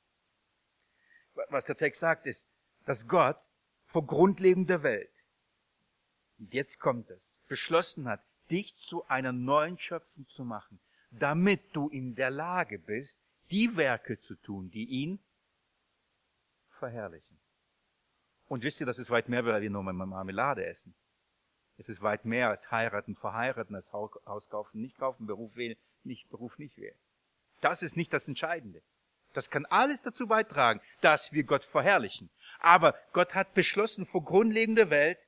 Was der Text sagt, ist, dass Gott vor Grundlegung der Welt, und jetzt kommt es, beschlossen hat, dich zu einer neuen Schöpfung zu machen, damit du in der Lage bist, die Werke zu tun, die ihn verherrlichen. Und wisst ihr, das ist weit mehr, weil wir nur Marmelade essen. Es ist weit mehr als heiraten, verheiraten, als Haus kaufen, nicht kaufen, Beruf wählen, Beruf nicht wählen. Das ist nicht das Entscheidende. Das kann alles dazu beitragen, dass wir Gott verherrlichen. Aber Gott hat beschlossen, vor Grundlegung der Welt,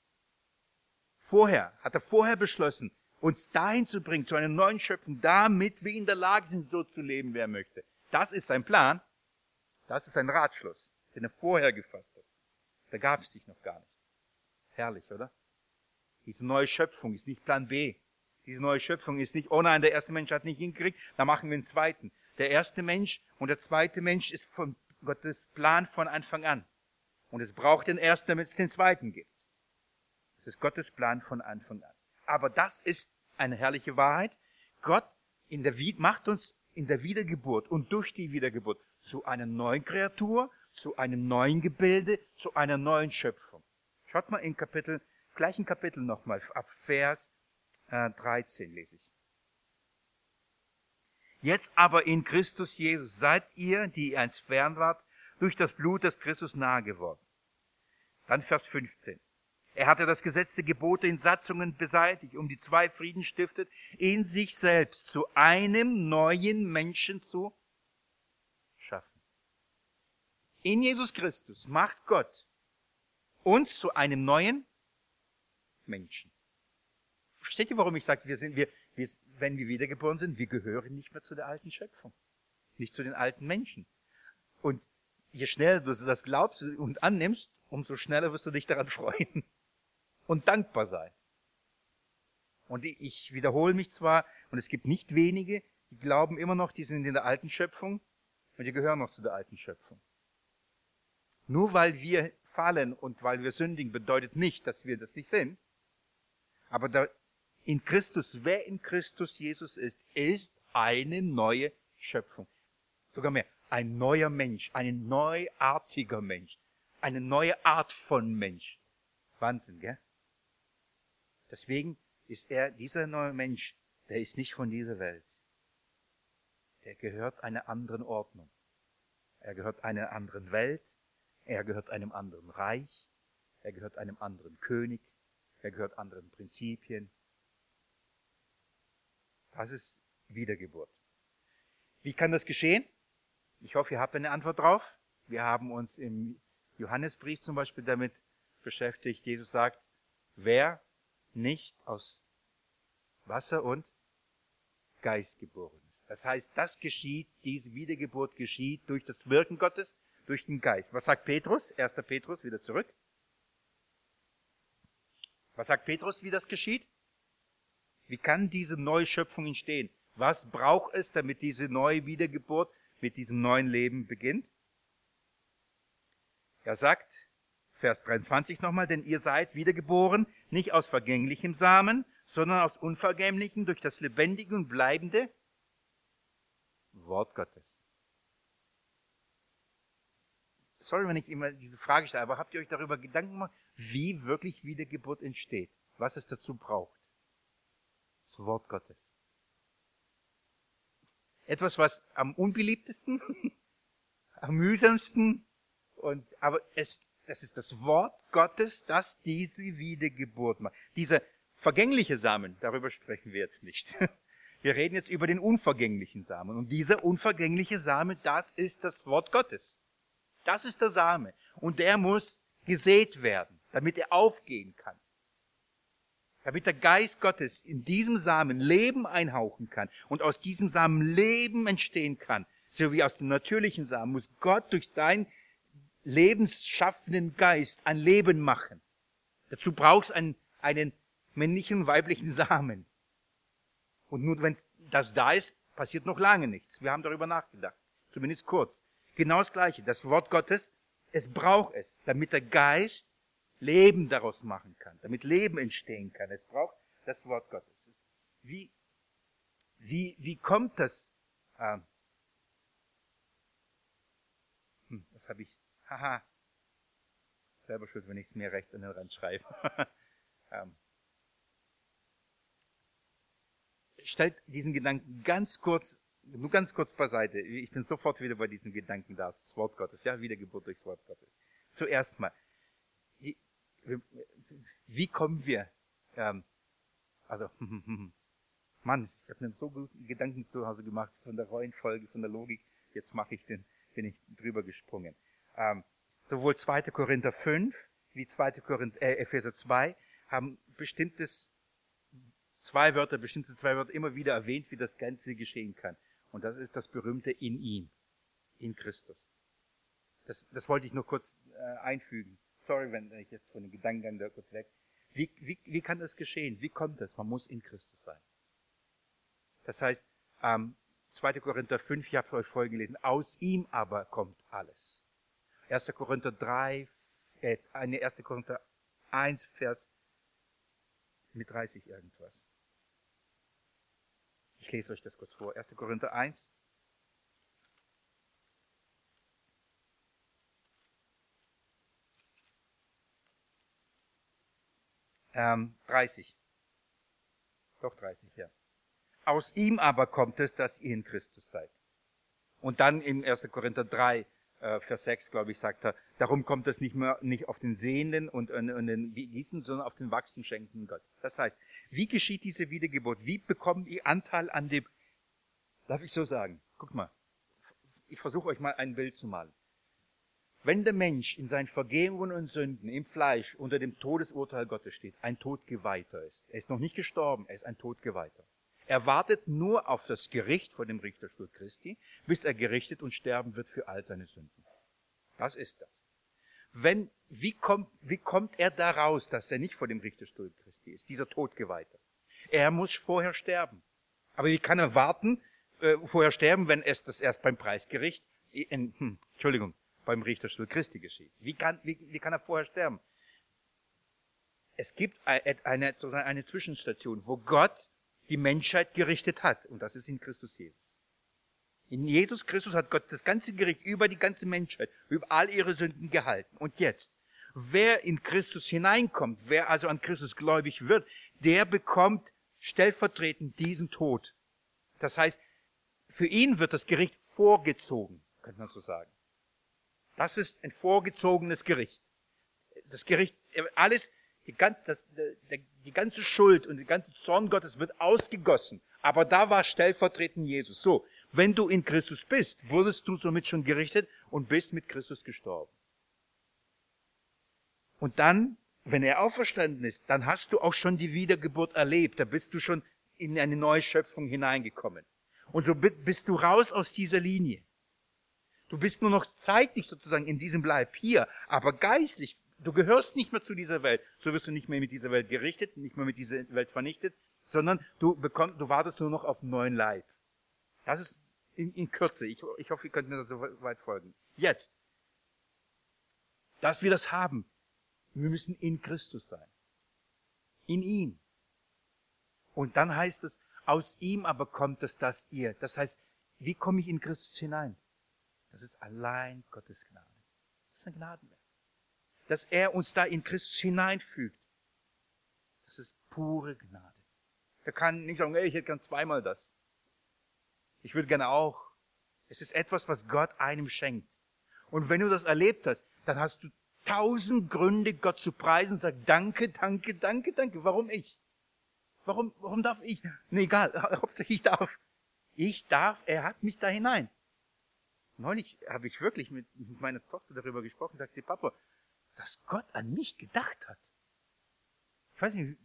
hat er vorher beschlossen, uns dahin zu bringen, zu einer neuen Schöpfung, damit wir in der Lage sind, so zu leben, wie er möchte. Das ist sein Plan. Das ist ein Ratschluss, den er vorher gefasst hat. Da gab es dich noch gar nicht. Herrlich, oder? Diese neue Schöpfung ist nicht Plan B. Diese neue Schöpfung ist nicht, oh nein, der erste Mensch hat nicht hingekriegt, dann machen wir einen zweiten. Der erste Mensch und der zweite Mensch ist von Gottes Plan von Anfang an. Und es braucht den ersten, damit es den zweiten gibt. Das ist Gottes Plan von Anfang an. Aber das ist eine herrliche Wahrheit. Gott macht uns in der Wiedergeburt und durch die Wiedergeburt zu einer neuen Kreatur, zu einem neuen Gebilde, zu einer neuen Schöpfung. Schaut mal im gleichen Kapitel nochmal, ab Vers 13 lese ich. Jetzt aber in Christus Jesus seid ihr, die ihr einst fern wart, durch das Blut des Christus nahe geworden. Dann Vers 15. Er hatte das Gesetz der Gebote in Satzungen beseitigt, um die zwei Frieden stiftet, in sich selbst zu einem neuen Menschen zu schaffen. In Jesus Christus macht Gott uns zu einem neuen Menschen. Versteht ihr, warum ich sage, wenn wir wiedergeboren sind, wir gehören nicht mehr zu der alten Schöpfung, nicht zu den alten Menschen. Und je schneller du das glaubst und annimmst, umso schneller wirst du dich daran freuen und dankbar sein. Und ich wiederhole mich zwar, und es gibt nicht wenige, die glauben immer noch, die sind in der alten Schöpfung und die gehören noch zu der alten Schöpfung. Nur weil wir fallen und weil wir sündigen, bedeutet nicht, dass wir das nicht sind. Aber In Christus, wer in Christus Jesus ist eine neue Schöpfung. Sogar mehr, ein neuer Mensch, ein neuartiger Mensch, eine neue Art von Mensch. Wahnsinn, gell? Deswegen ist dieser neue Mensch, der ist nicht von dieser Welt. Der gehört einer anderen Ordnung. Er gehört einer anderen Welt. Er gehört einem anderen Reich. Er gehört einem anderen König. Er gehört anderen Prinzipien. Das ist Wiedergeburt. Wie kann das geschehen? Ich hoffe, ihr habt eine Antwort drauf. Wir haben uns im Johannesbrief zum Beispiel damit beschäftigt. Jesus sagt, wer nicht aus Wasser und Geist geboren ist. Das heißt, das geschieht, diese Wiedergeburt geschieht durch das Wirken Gottes, durch den Geist. Was sagt Petrus? 1. Petrus, wieder zurück. Was sagt Petrus, wie das geschieht? Wie kann diese neue Schöpfung entstehen? Was braucht es, damit diese neue Wiedergeburt mit diesem neuen Leben beginnt? Er sagt, Vers 23 nochmal, denn ihr seid wiedergeboren, nicht aus vergänglichem Samen, sondern aus unvergänglichem durch das lebendige und bleibende Wort Gottes. Sorry, wenn ich immer diese Frage stelle, aber habt ihr euch darüber Gedanken gemacht, wie wirklich Wiedergeburt entsteht? Was es dazu braucht? Das Wort Gottes. Etwas, was am unbeliebtesten, am mühsamsten, aber das ist das Wort Gottes, das diese Wiedergeburt macht. Dieser vergängliche Samen, darüber sprechen wir jetzt nicht. Wir reden jetzt über den unvergänglichen Samen. Und dieser unvergängliche Same, das ist das Wort Gottes. Das ist der Same. Und der muss gesät werden, damit er aufgehen kann. Damit der Geist Gottes in diesem Samen Leben einhauchen kann und aus diesem Samen Leben entstehen kann. So wie aus dem natürlichen Samen muss Gott durch deinen lebensschaffenden Geist ein Leben machen. Dazu brauchst du einen männlichen und weiblichen Samen. Und nur wenn das da ist, passiert noch lange nichts. Wir haben darüber nachgedacht. Zumindest kurz. Genau das Gleiche. Das Wort Gottes, es braucht es, damit der Geist Leben daraus machen kann, damit Leben entstehen kann. Es braucht das Wort Gottes. Wie kommt das? Das habe ich, selber schuld, wenn ich es mir rechts an den Rand schreibe. Stellt diesen Gedanken nur ganz kurz beiseite. Ich bin sofort wieder bei diesem Gedanken da. Das Wort Gottes, ja, Wiedergeburt durchs Wort Gottes. Zuerst mal, wie kommen wir, Mann, ich habe mir so guten Gedanken zu Hause gemacht von der Reihenfolge, von der Logik. Jetzt bin ich drüber gesprungen. Sowohl 2. Korinther 5 wie Epheser 2 haben bestimmte zwei Wörter immer wieder erwähnt, wie das Ganze geschehen kann. Und das ist das berühmte in ihm, in Christus. Das wollte ich nur kurz einfügen. Sorry, wenn ich jetzt von den Gedanken da kurz weg. Wie kann das geschehen? Wie kommt das? Man muss in Christus sein. Das heißt, 2. Korinther 5, ich habe es euch vorhin gelesen, aus ihm aber kommt alles. 1. Korinther 1, Vers mit 30 irgendwas. Ich lese euch das kurz vor. 1. Korinther 1. Ähm, 30. Doch 30, ja. Aus ihm aber kommt es, dass ihr in Christus seid. Und dann in 1. Korinther 3, Vers 6, glaube ich, sagt er, darum kommt es nicht auf den Sehenden und den Gießen, sondern auf den Wachstum schenkenden Gott. Das heißt, wie geschieht diese Wiedergeburt? Wie bekommt ihr Anteil an dem, darf ich so sagen, guck mal, ich versuche euch mal ein Bild zu malen. Wenn der Mensch in seinen Vergehungen und Sünden im Fleisch unter dem Todesurteil Gottes steht, ein Todgeweihter ist. Er ist noch nicht gestorben, er ist ein Todgeweihter. Er wartet nur auf das Gericht vor dem Richterstuhl Christi, bis er gerichtet und sterben wird für all seine Sünden. Das ist das. Wie kommt er daraus, dass er nicht vor dem Richterstuhl Christi ist, dieser Todgeweihte? Er muss vorher sterben. Aber wie kann er vorher sterben, wenn es das erst beim Preisgericht, beim Richterstuhl Christi geschieht? Wie kann er vorher sterben? es gibt eine Zwischenstation, wo Gott die Menschheit gerichtet hat. Und das ist in Christus Jesus. In Jesus Christus hat Gott das ganze Gericht über die ganze Menschheit, über all ihre Sünden gehalten. Und jetzt, wer in Christus hineinkommt, wer also an Christus gläubig wird, der bekommt stellvertretend diesen Tod. Das heißt, für ihn wird das Gericht vorgezogen, könnte man so sagen. Das ist ein vorgezogenes Gericht. Das Gericht, alles, die ganze Schuld und die ganze Zorn Gottes wird ausgegossen. Aber da war stellvertretend Jesus. So, wenn du in Christus bist, wurdest du somit schon gerichtet und bist mit Christus gestorben. Und dann, wenn er auferstanden ist, dann hast du auch schon die Wiedergeburt erlebt. Da bist du schon in eine neue Schöpfung hineingekommen. Und so bist du raus aus dieser Linie. Du bist nur noch zeitlich sozusagen in diesem Leib hier, aber geistlich, du gehörst nicht mehr zu dieser Welt. So wirst du nicht mehr mit dieser Welt gerichtet, nicht mehr mit dieser Welt vernichtet, sondern du wartest nur noch auf einen neuen Leib. Das ist in Kürze. Ich hoffe, ihr könnt mir da so weit folgen. Jetzt, dass wir das haben, wir müssen in Christus sein. In ihm. Und dann heißt es, aus ihm aber kommt es, dass ihr. Das heißt, wie komme ich in Christus hinein? Das ist allein Gottes Gnade. Das ist ein Gnadenwerk. Dass er uns da in Christus hineinfügt. Das ist pure Gnade. Er kann nicht sagen, ich hätte gern zweimal das. Ich würde gerne auch. Es ist etwas, was Gott einem schenkt. Und wenn du das erlebt hast, dann hast du 1000 Gründe, Gott zu preisen und sag, danke, danke, danke, danke. Warum ich? Warum darf ich? Nee, egal, hauptsächlich ich darf. Ich darf, er hat mich da hinein. Neulich habe ich wirklich mit meiner Tochter darüber gesprochen, sagt sie, Papa, dass Gott an mich gedacht hat. Ich weiß nicht,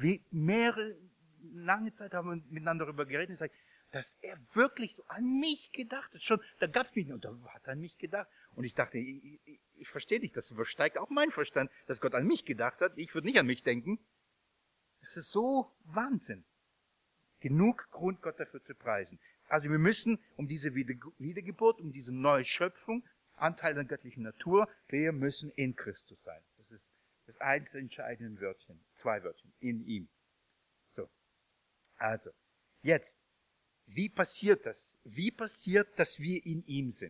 lange Zeit haben wir miteinander darüber geredet und gesagt, dass er wirklich so an mich gedacht hat. Schon, da gab es mich nicht, und da hat er an mich gedacht. Und ich dachte, ich verstehe nicht, das übersteigt auch meinen Verstand, dass Gott an mich gedacht hat. Ich würde nicht an mich denken. Das ist so Wahnsinn. Genug Grund, Gott dafür zu preisen. Also wir müssen um diese Wiedergeburt, um diese neue Schöpfung, Anteil der göttlichen Natur, wir müssen in Christus sein. Das ist das eins der entscheidenden Wörtchen, 2 Wörtchen, in ihm. So, also, jetzt, wie passiert das? Wie passiert, dass wir in ihm sind?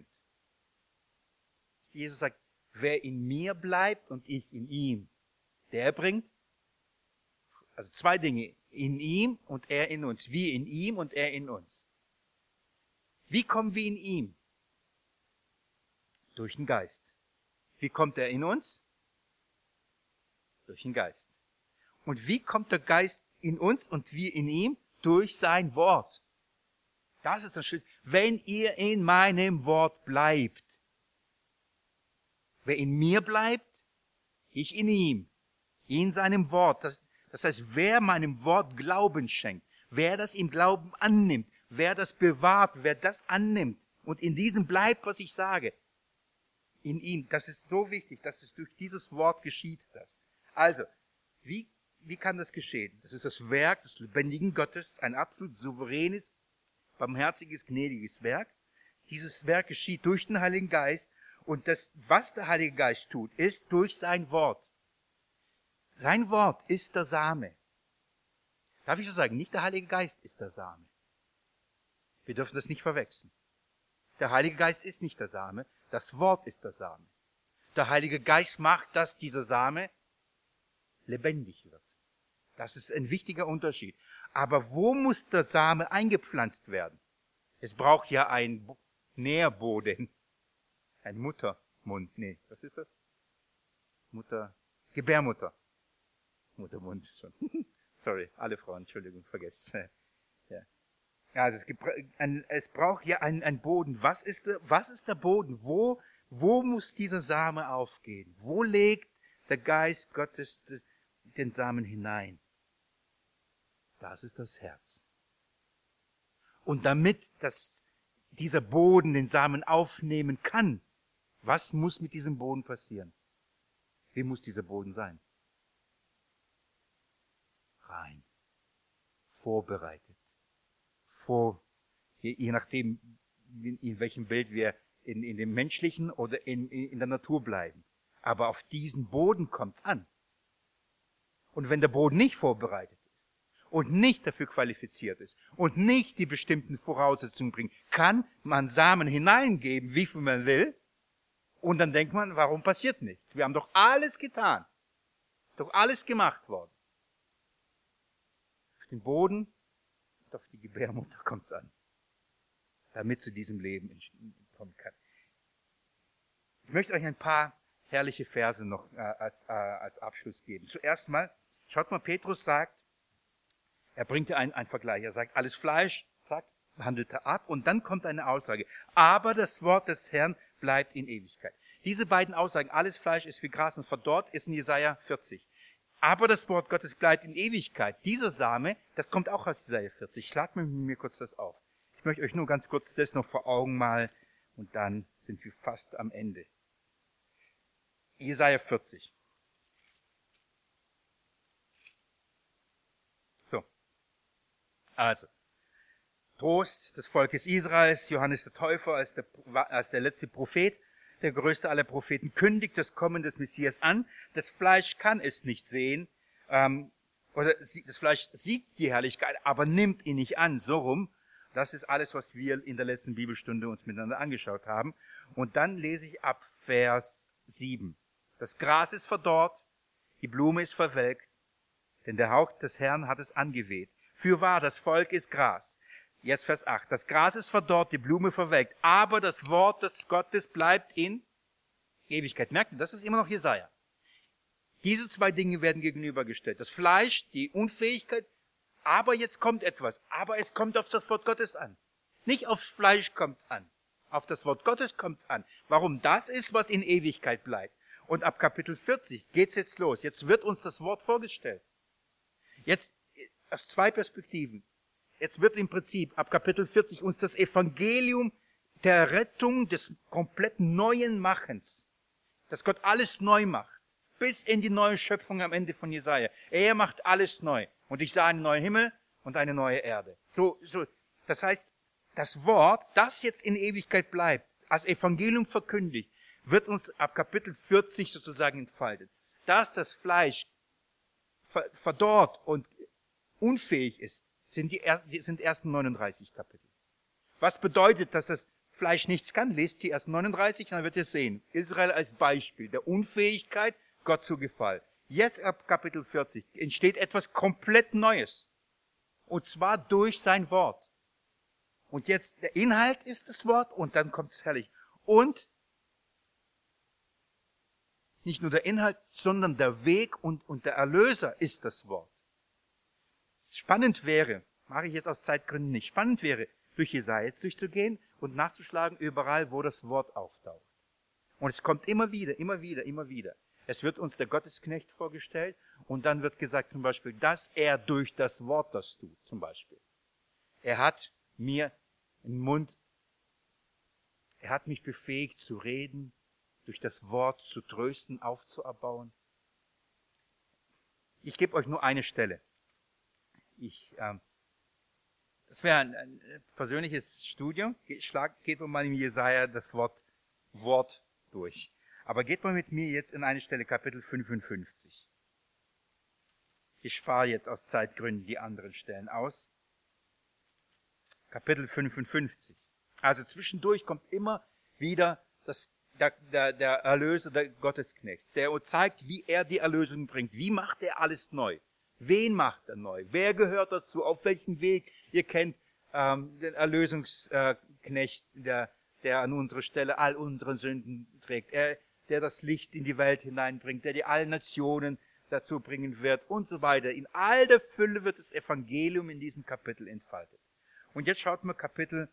Jesus sagt, wer in mir bleibt und ich in ihm, der bringt, also 2 Dinge, in ihm und er in uns. Wir in ihm und er in uns. Wie kommen wir in ihm? Durch den Geist. Wie kommt er in uns? Durch den Geist. Und wie kommt der Geist in uns und wir in ihm? Durch sein Wort. Das ist das Schritt. Wenn ihr in meinem Wort bleibt. Wer in mir bleibt, ich in ihm. In seinem Wort. Das heißt, wer meinem Wort Glauben schenkt, wer das im Glauben annimmt, wer das bewahrt, wer das annimmt und in diesem bleibt, was ich sage, in ihm, das ist so wichtig, dass es durch dieses Wort geschieht das. Also, wie kann das geschehen? Das ist das Werk des lebendigen Gottes, ein absolut souveränes, barmherziges, gnädiges Werk. Dieses Werk geschieht durch den Heiligen Geist und das, was der Heilige Geist tut, ist durch sein Wort. Sein Wort ist der Same. Darf ich so sagen? Nicht der Heilige Geist ist der Same. Wir dürfen das nicht verwechseln. Der Heilige Geist ist nicht der Same, das Wort ist der Same. Der Heilige Geist macht, dass dieser Same lebendig wird. Das ist ein wichtiger Unterschied. Aber wo muss der Same eingepflanzt werden? Es braucht ja einen Nährboden. Ein Muttermund. Nee, was ist das? Gebärmutter. Muttermund schon. Sorry, alle Frauen, Entschuldigung, vergesst. Ja. Also es braucht ja einen Boden. Was ist der Boden? Wo muss dieser Same aufgehen? Wo legt der Geist Gottes den Samen hinein? Das ist das Herz. Und damit dieser Boden den Samen aufnehmen kann, was muss mit diesem Boden passieren? Wie muss dieser Boden sein? Rein. Vorbereitet. Je nachdem, in welchem Bild wir in dem menschlichen oder in der Natur bleiben. Aber auf diesen Boden kommt's an. Und wenn der Boden nicht vorbereitet ist und nicht dafür qualifiziert ist und nicht die bestimmten Voraussetzungen bringt, kann man Samen hineingeben, wie viel man will. Und dann denkt man, warum passiert nichts? Wir haben doch alles getan. Ist doch alles gemacht worden. Auf den Boden und auf die Gebärmutter kommt es an, damit zu diesem Leben kommen kann. Ich möchte euch ein paar herrliche Verse noch als Abschluss geben. Zuerst mal, schaut mal, Petrus sagt, er bringt ja einen Vergleich. Er sagt, alles Fleisch, zack, handelt er ab. Und dann kommt eine Aussage. Aber das Wort des Herrn bleibt in Ewigkeit. Diese beiden Aussagen, alles Fleisch ist wie Gras und verdorrt, ist in Jesaja 40. Aber das Wort Gottes bleibt in Ewigkeit. Dieser Same, das kommt auch aus Jesaja 40. Schlag mir kurz das auf. Ich möchte euch nur ganz kurz das noch vor Augen malen und dann sind wir fast am Ende. Jesaja 40. So. Also. Trost des Volkes Israels, Johannes der Täufer als der letzte Prophet, der größte aller Propheten, kündigt das Kommen des Messias an. Das Fleisch kann es nicht sehen, das Fleisch sieht die Herrlichkeit, aber nimmt ihn nicht an, so rum. Das ist alles, was wir in der letzten Bibelstunde uns miteinander angeschaut haben. Und dann lese ich ab Vers 7. Das Gras ist verdorrt, die Blume ist verwelkt, denn der Hauch des Herrn hat es angeweht. Fürwahr, das Volk ist Gras. Jetzt Vers 8. Das Gras ist verdorrt, die Blume verwelkt, aber das Wort des Gottes bleibt in Ewigkeit. Merkt ihr, das ist immer noch Jesaja. Diese zwei Dinge werden gegenübergestellt. Das Fleisch, die Unfähigkeit, aber jetzt kommt etwas. Aber es kommt auf das Wort Gottes an. Nicht aufs Fleisch kommt's an. Auf das Wort Gottes kommt's an. Warum? Das ist, was in Ewigkeit bleibt. Und ab Kapitel 40 geht's jetzt los. Jetzt wird uns das Wort vorgestellt. Jetzt aus zwei Perspektiven. Jetzt wird im Prinzip ab Kapitel 40 uns das Evangelium der Rettung des kompletten neuen Machens, dass Gott alles neu macht, bis in die neue Schöpfung am Ende von Jesaja. Er macht alles neu. Und ich sah einen neuen Himmel und eine neue Erde. Das heißt, das Wort, das jetzt in Ewigkeit bleibt, als Evangelium verkündigt, wird uns ab Kapitel 40 sozusagen entfaltet. Dass das Fleisch verdorrt und unfähig ist, sind die ersten 39 Kapitel. Was bedeutet, dass das Fleisch nichts kann? Lest die ersten 39, dann wird ihr sehen. Israel als Beispiel der Unfähigkeit, Gott zu gefallen. Jetzt ab Kapitel 40 entsteht etwas komplett Neues. Und zwar durch sein Wort. Und jetzt der Inhalt ist das Wort und dann kommt es herrlich. Und nicht nur der Inhalt, sondern der Weg und der Erlöser ist das Wort. Spannend wäre, mache ich jetzt aus Zeitgründen nicht, spannend wäre, durch Jesaja jetzt durchzugehen und nachzuschlagen überall, wo das Wort auftaucht. Und es kommt immer wieder, immer wieder, immer wieder. Es wird uns der Gottesknecht vorgestellt und dann wird gesagt zum Beispiel, dass er durch das Wort das tut, zum Beispiel. Er hat mir den Mund, er hat mich befähigt zu reden, durch das Wort zu trösten, aufzuerbauen. Ich gebe euch nur eine Stelle. Das wäre ein persönliches Studium. Geht mal in Jesaja das Wort durch. Aber geht mal mit mir jetzt in eine Stelle, Kapitel 55. Ich spare jetzt aus Zeitgründen die anderen Stellen aus. Kapitel 55. Also zwischendurch kommt immer wieder der Erlöser, der Gottesknecht, der uns zeigt, wie er die Erlösung bringt. Wie macht er alles neu? Wen macht er neu? Wer gehört dazu? Auf welchem Weg? Ihr kennt den Erlösungsknecht, der an unserer Stelle all unsere Sünden trägt. Der das Licht in die Welt hineinbringt, der die allen Nationen dazu bringen wird und so weiter. In all der Fülle wird das Evangelium in diesem Kapitel entfaltet. Und jetzt schaut mal Kapitel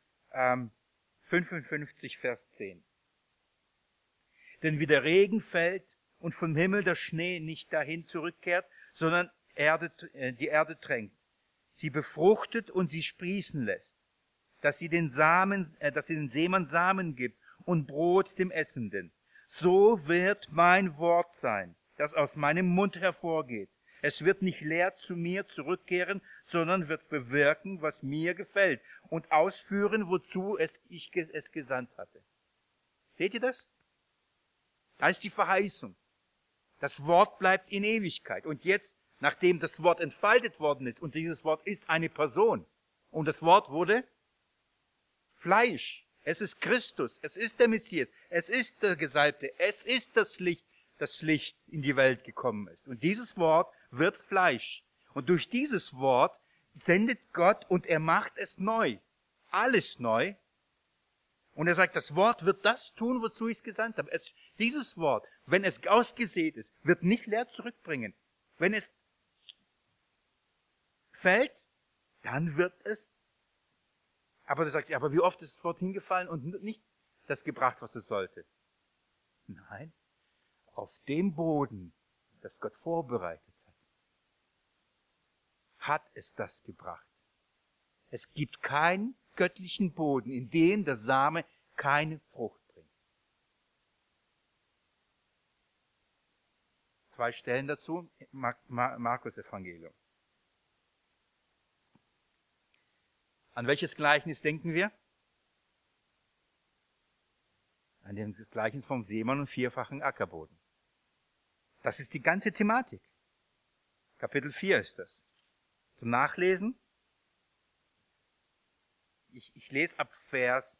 55, Vers 10. Denn wie der Regen fällt und vom Himmel der Schnee nicht dahin zurückkehrt, sondern die Erde tränkt, sie befruchtet und sie sprießen lässt, dass sie den Seemann Samen gibt und Brot dem Essenden. So wird mein Wort sein, das aus meinem Mund hervorgeht. Es wird nicht leer zu mir zurückkehren, sondern wird bewirken, was mir gefällt und ausführen, wozu ich es gesandt hatte. Seht ihr das? Da ist die Verheißung. Das Wort bleibt in Ewigkeit. Und jetzt, nachdem das Wort entfaltet worden ist, und dieses Wort ist eine Person, und das Wort wurde Fleisch. Es ist Christus, es ist der Messias, es ist der Gesalbte, es ist das Licht in die Welt gekommen ist. Und dieses Wort wird Fleisch. Und durch dieses Wort sendet Gott und er macht es neu. Alles neu. Und er sagt, das Wort wird das tun, wozu ich es gesandt habe. Dieses Wort, wenn es ausgesät ist, wird nicht leer zurückbringen. Wenn es fällt, dann wird es. Aber du sagst, ja, aber wie oft ist das Wort hingefallen und nicht das gebracht, was es sollte? Nein, auf dem Boden, das Gott vorbereitet hat es das gebracht. Es gibt keinen göttlichen Boden, in dem der Same keine Frucht bringt. 2 Stellen dazu, Markus Evangelium. An welches Gleichnis denken wir? An das Gleichnis vom Seemann und 4-fachen Ackerboden. Das ist die ganze Thematik. Kapitel 4 ist das. Zum Nachlesen. Ich lese ab Vers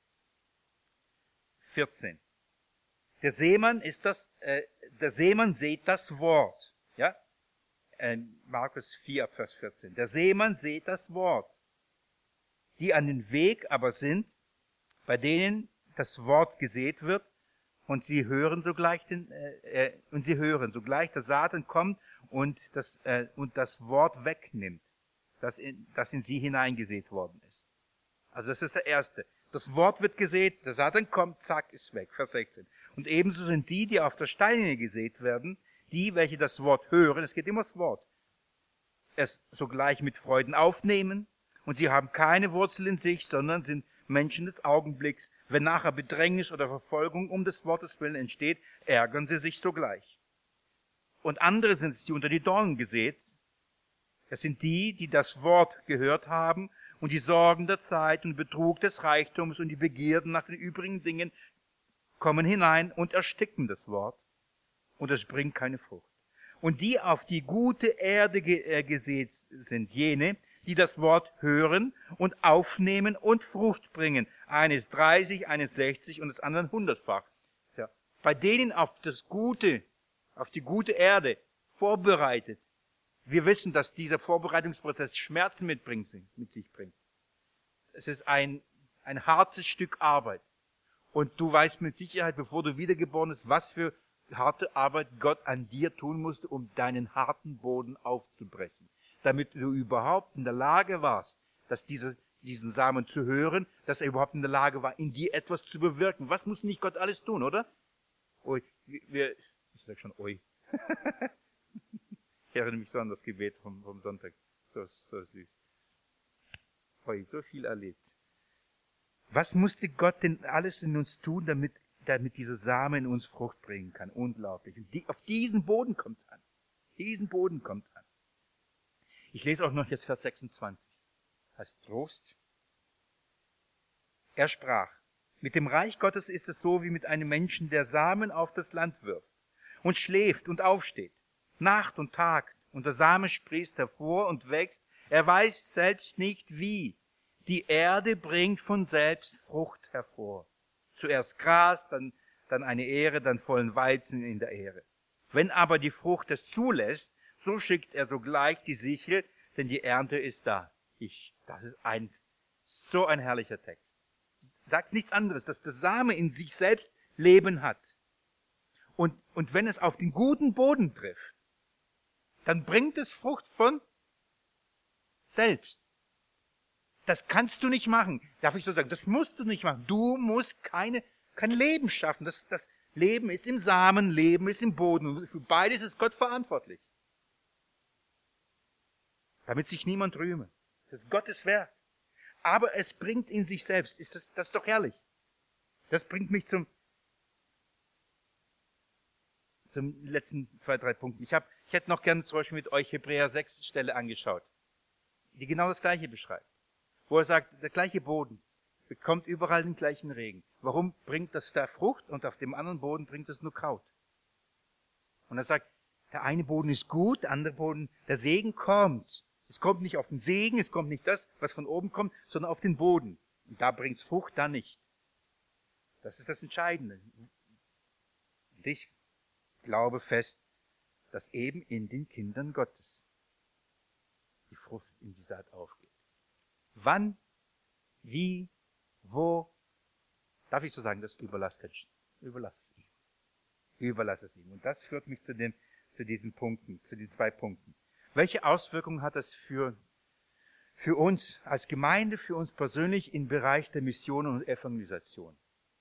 14. Der Seemann sät das Wort. Ja? Markus 4 ab Vers 14. Der Seemann sät das Wort. Die an den Weg aber sind, bei denen das Wort gesät wird, und sie hören sogleich der Satan kommt und das Wort wegnimmt, das in sie hineingesät worden ist. Also das ist der erste. Das Wort wird gesät, der Satan kommt, zack, ist weg. Vers 16. Und ebenso sind die auf der Steinerne gesät werden, die, welche das Wort hören, es geht immer das Wort, es sogleich mit Freuden aufnehmen, und sie haben keine Wurzel in sich, sondern sind Menschen des Augenblicks. Wenn nachher Bedrängnis oder Verfolgung um des Wortes willen entsteht, ärgern sie sich sogleich. Und andere sind es, die unter die Dornen gesät. Es sind die das Wort gehört haben und die Sorgen der Zeit und Betrug des Reichtums und die Begierden nach den übrigen Dingen kommen hinein und ersticken das Wort. Und es bringt keine Frucht. Und die auf die gute Erde gesät sind, jene, die das Wort hören und aufnehmen und Frucht bringen. Eines 30, eines 60 und des anderen 100-fach. Ja. Bei denen auf die gute Erde vorbereitet. Wir wissen, dass dieser Vorbereitungsprozess Schmerzen mit sich bringt. Es ist ein hartes Stück Arbeit. Und du weißt mit Sicherheit, bevor du wiedergeboren bist, was für harte Arbeit Gott an dir tun musste, um deinen harten Boden aufzubrechen. Damit du überhaupt in der Lage warst, diesen Samen zu hören, dass er überhaupt in der Lage war, in dir etwas zu bewirken. Was muss nicht Gott alles tun, oder? Ui, ich sag schon, ui. Ich erinnere mich so an das Gebet vom Sonntag. So süß. Ui, so viel erlebt. Was musste Gott denn alles in uns tun, damit dieser Samen in uns Frucht bringen kann? Unglaublich. Und auf diesen Boden kommt's an. Ich lese auch noch jetzt Vers 26. Als Trost. Er sprach, mit dem Reich Gottes ist es so wie mit einem Menschen, der Samen auf das Land wirft und schläft und aufsteht, Nacht und Tag, und der Same sprießt hervor und wächst. Er weiß selbst nicht wie. Die Erde bringt von selbst Frucht hervor. Zuerst Gras, dann eine Ähre, dann vollen Weizen in der Ähre. Wenn aber die Frucht es zulässt, so schickt er sogleich die Sichel, denn die Ernte ist da. Das ist so ein herrlicher Text. Sagt nichts anderes, dass der Same in sich selbst Leben hat. Und wenn es auf den guten Boden trifft, dann bringt es Frucht von selbst. Das kannst du nicht machen. Darf ich so sagen? Das musst du nicht machen. Du musst kein Leben schaffen. Das Leben ist im Samen, Leben ist im Boden. Und für beides ist Gott verantwortlich. Damit sich niemand rühme. Das ist Gottes Werk. Aber es bringt in sich selbst. Das ist doch herrlich. Das bringt mich zum letzten 2, 3 Punkten. Ich hätte noch gerne zum Beispiel mit euch Hebräer 6 Stelle angeschaut, die genau das Gleiche beschreibt. Wo er sagt, der gleiche Boden bekommt überall den gleichen Regen. Warum bringt das da Frucht und auf dem anderen Boden bringt es nur Kraut? Und er sagt, Der eine Boden ist gut, der andere Boden, der Segen kommt. Es kommt nicht auf den Segen, es kommt nicht das, was von oben kommt, sondern auf den Boden. Und da bringt's Frucht, da nicht. Das ist das Entscheidende. Und ich glaube fest, dass eben in den Kindern Gottes die Frucht in die Saat aufgeht. Wann, wie, wo, darf ich so sagen, das überlass es ihm. Überlass es ihm. Und das führt mich zu diesen Punkten, zu den 2 Punkten. Welche Auswirkungen hat das für uns als Gemeinde, für uns persönlich im Bereich der Mission und Evangelisation?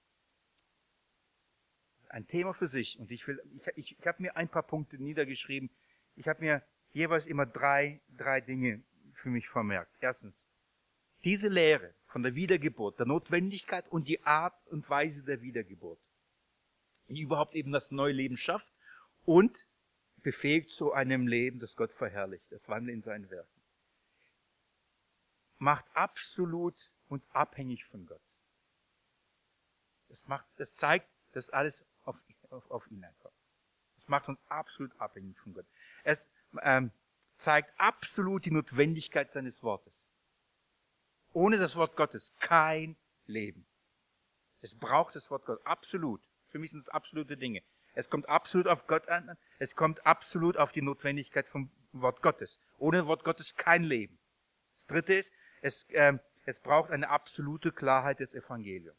Ein Thema für sich. Und ich habe mir ein paar Punkte niedergeschrieben. Ich habe mir jeweils immer drei Dinge für mich vermerkt. Erstens, diese Lehre von der Wiedergeburt, der Notwendigkeit und die Art und Weise der Wiedergeburt, die überhaupt eben das neue Leben schafft und befähigt zu einem Leben, das Gott verherrlicht, das Wandeln in seinen Werken, macht absolut uns abhängig von Gott. Das zeigt, dass alles auf ihn ankommt. Das macht uns absolut abhängig von Gott. Es zeigt absolut die Notwendigkeit seines Wortes. Ohne das Wort Gottes kein Leben. Es braucht das Wort Gottes, absolut. Für mich sind es absolute Dinge. Es kommt absolut auf Gott an, es kommt absolut auf die Notwendigkeit vom Wort Gottes. Ohne Wort Gottes kein Leben. Das Dritte ist, es braucht eine absolute Klarheit des Evangeliums.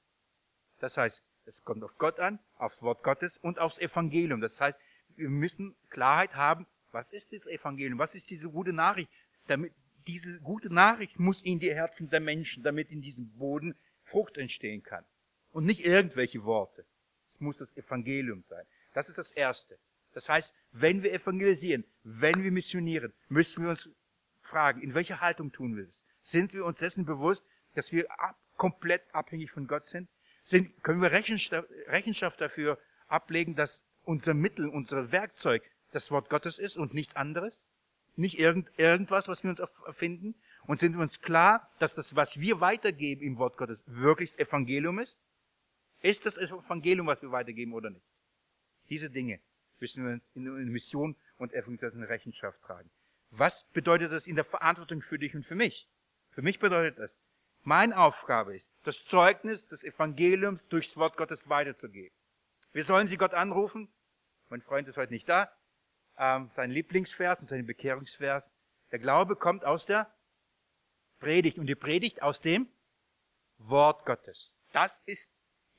Das heißt, es kommt auf Gott an, aufs Wort Gottes und aufs Evangelium. Das heißt, wir müssen Klarheit haben, was ist das Evangelium, was ist diese gute Nachricht. Diese gute Nachricht muss in die Herzen der Menschen, damit in diesem Boden Frucht entstehen kann. Und nicht irgendwelche Worte. Es muss das Evangelium sein. Das ist das Erste. Das heißt, wenn wir evangelisieren, wenn wir missionieren, müssen wir uns fragen, in welcher Haltung tun wir das? Sind wir uns dessen bewusst, dass wir komplett abhängig von Gott sind? Können wir Rechenschaft dafür ablegen, dass unser Mittel, unser Werkzeug das Wort Gottes ist und nichts anderes? Nicht irgendwas, was wir uns erfinden? Und sind wir uns klar, dass das, was wir weitergeben im Wort Gottes, wirklich das Evangelium ist? Ist das Evangelium, was wir weitergeben oder nicht? Diese Dinge müssen wir in Mission und Evangelisation Rechenschaft tragen. Was bedeutet das in der Verantwortung für dich und für mich? Für mich bedeutet das, meine Aufgabe ist, das Zeugnis des Evangeliums durchs Wort Gottes weiterzugeben. Wir sollen sie Gott anrufen. Mein Freund ist heute nicht da. Sein Lieblingsvers und sein Bekehrungsvers. Der Glaube kommt aus der Predigt und die Predigt aus dem Wort Gottes. Das ist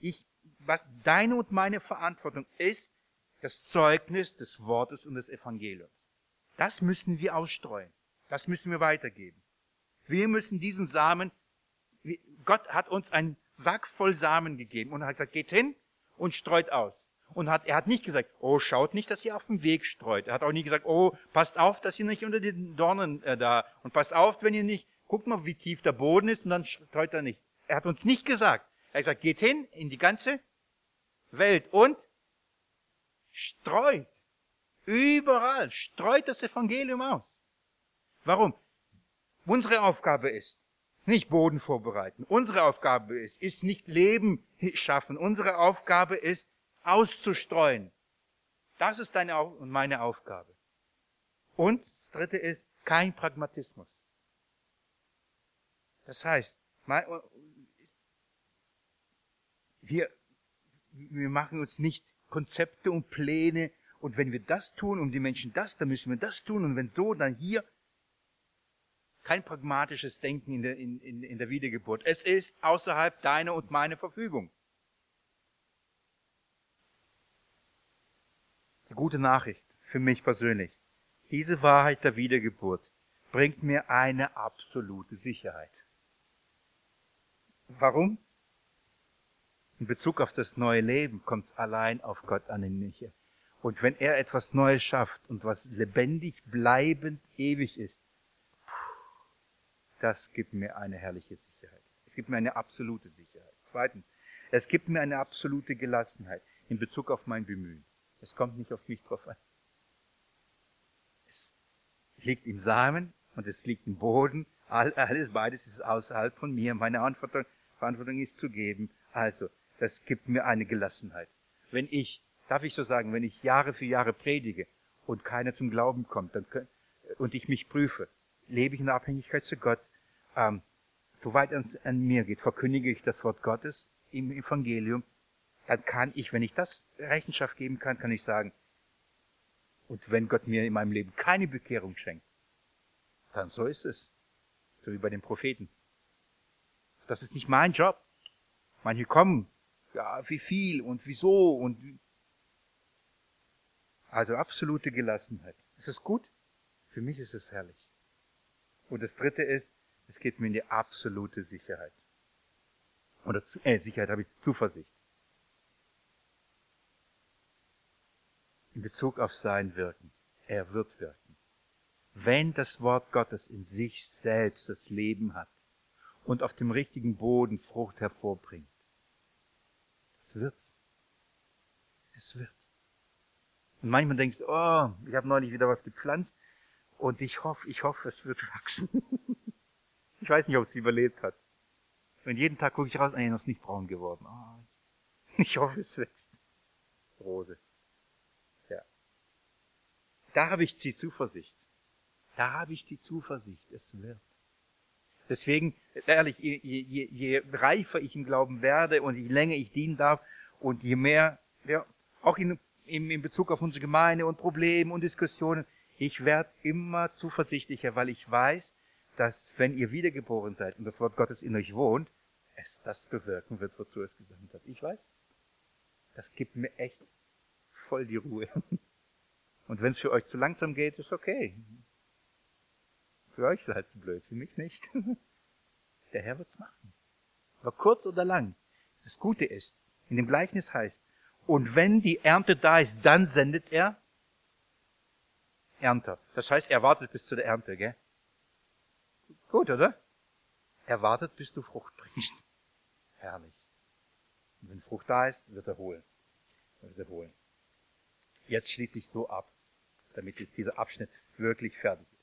was deine und meine Verantwortung ist, das Zeugnis des Wortes und des Evangeliums. Das müssen wir ausstreuen. Das müssen wir weitergeben. Wir müssen diesen Samen, Gott hat uns einen Sack voll Samen gegeben und hat gesagt, geht hin und streut aus. Und er hat nicht gesagt, oh, schaut nicht, dass ihr auf dem Weg streut. Er hat auch nie gesagt, oh, passt auf, dass ihr nicht unter den Dornen da, und passt auf, wenn ihr nicht, guckt mal, wie tief der Boden ist, und dann streut er nicht. Er hat uns nicht gesagt. Er hat gesagt, geht hin in die ganze Welt und streut. Überall. Streut das Evangelium aus. Warum? Unsere Aufgabe ist, nicht Boden vorbereiten. Unsere Aufgabe ist nicht Leben schaffen. Unsere Aufgabe ist, auszustreuen. Das ist deine und meine Aufgabe. Und das Dritte ist, kein Pragmatismus. Das heißt, wir machen uns nicht Konzepte und Pläne, und wenn wir das tun, um die Menschen dann müssen wir das tun, und wenn so, dann hier. Kein pragmatisches Denken in der Wiedergeburt. Es ist außerhalb deiner und meiner Verfügung. Die gute Nachricht für mich persönlich. Diese Wahrheit der Wiedergeburt bringt mir eine absolute Sicherheit. Warum? In Bezug auf das neue Leben kommt es allein auf Gott an in mich. Und wenn er etwas Neues schafft und was lebendig, bleibend, ewig ist, das gibt mir eine herrliche Sicherheit. Es gibt mir eine absolute Sicherheit. Zweitens, es gibt mir eine absolute Gelassenheit in Bezug auf mein Bemühen. Es kommt nicht auf mich drauf an. Es liegt im Samen und es liegt im Boden. Beides ist außerhalb von mir. Meine Verantwortung ist zu geben. Also, das gibt mir eine Gelassenheit. Wenn ich Jahr für Jahre predige und keiner zum Glauben kommt, und ich mich prüfe, lebe ich in der Abhängigkeit zu Gott, soweit es an mir geht, verkündige ich das Wort Gottes im Evangelium, dann kann ich, wenn ich das Rechenschaft geben kann, kann ich sagen, und wenn Gott mir in meinem Leben keine Bekehrung schenkt, dann so ist es. So wie bei den Propheten. Das ist nicht mein Job. Manche kommen, ja, wie viel und wieso und wie. Also absolute Gelassenheit. Ist es gut? Für mich ist es herrlich. Und das Dritte ist, es geht mir in die absolute Sicherheit. Oder Sicherheit habe ich, Zuversicht. In Bezug auf sein Wirken. Er wird wirken. Wenn das Wort Gottes in sich selbst das Leben hat und auf dem richtigen Boden Frucht hervorbringt, das wird's. Es wird. Und manchmal denkst du, oh, ich habe neulich wieder was gepflanzt und ich hoffe, es wird wachsen. Ich weiß nicht, ob es überlebt hat. Und jeden Tag gucke ich raus, noch ist nicht braun geworden. Oh, ich hoffe, es wächst. Rose. Ja. Da habe ich die Zuversicht. Da habe ich die Zuversicht, es wird. Deswegen, ehrlich, je reifer ich im Glauben werde und je länger ich dienen darf und je mehr, ja, auch in Bezug auf unsere Gemeinde und Probleme und Diskussionen, ich werde immer zuversichtlicher, weil ich weiß, dass wenn ihr wiedergeboren seid und das Wort Gottes in euch wohnt, es das bewirken wird, wozu es gesandt hat. Ich weiß es. Das gibt mir echt voll die Ruhe. Und wenn es für euch zu langsam geht, ist okay. Für euch ist es halt zu blöd, für mich nicht. Der Herr wird's machen. Aber kurz oder lang. Das Gute ist, in dem Gleichnis heißt, und wenn die Ernte da ist, dann sendet er Ernter. Das heißt, er wartet bis zu der Ernte, gell? Gut, oder? Er wartet, bis du Frucht bringst. Herrlich. Und wenn Frucht da ist, wird er holen. Jetzt schließe ich so ab, damit dieser Abschnitt wirklich fertig ist.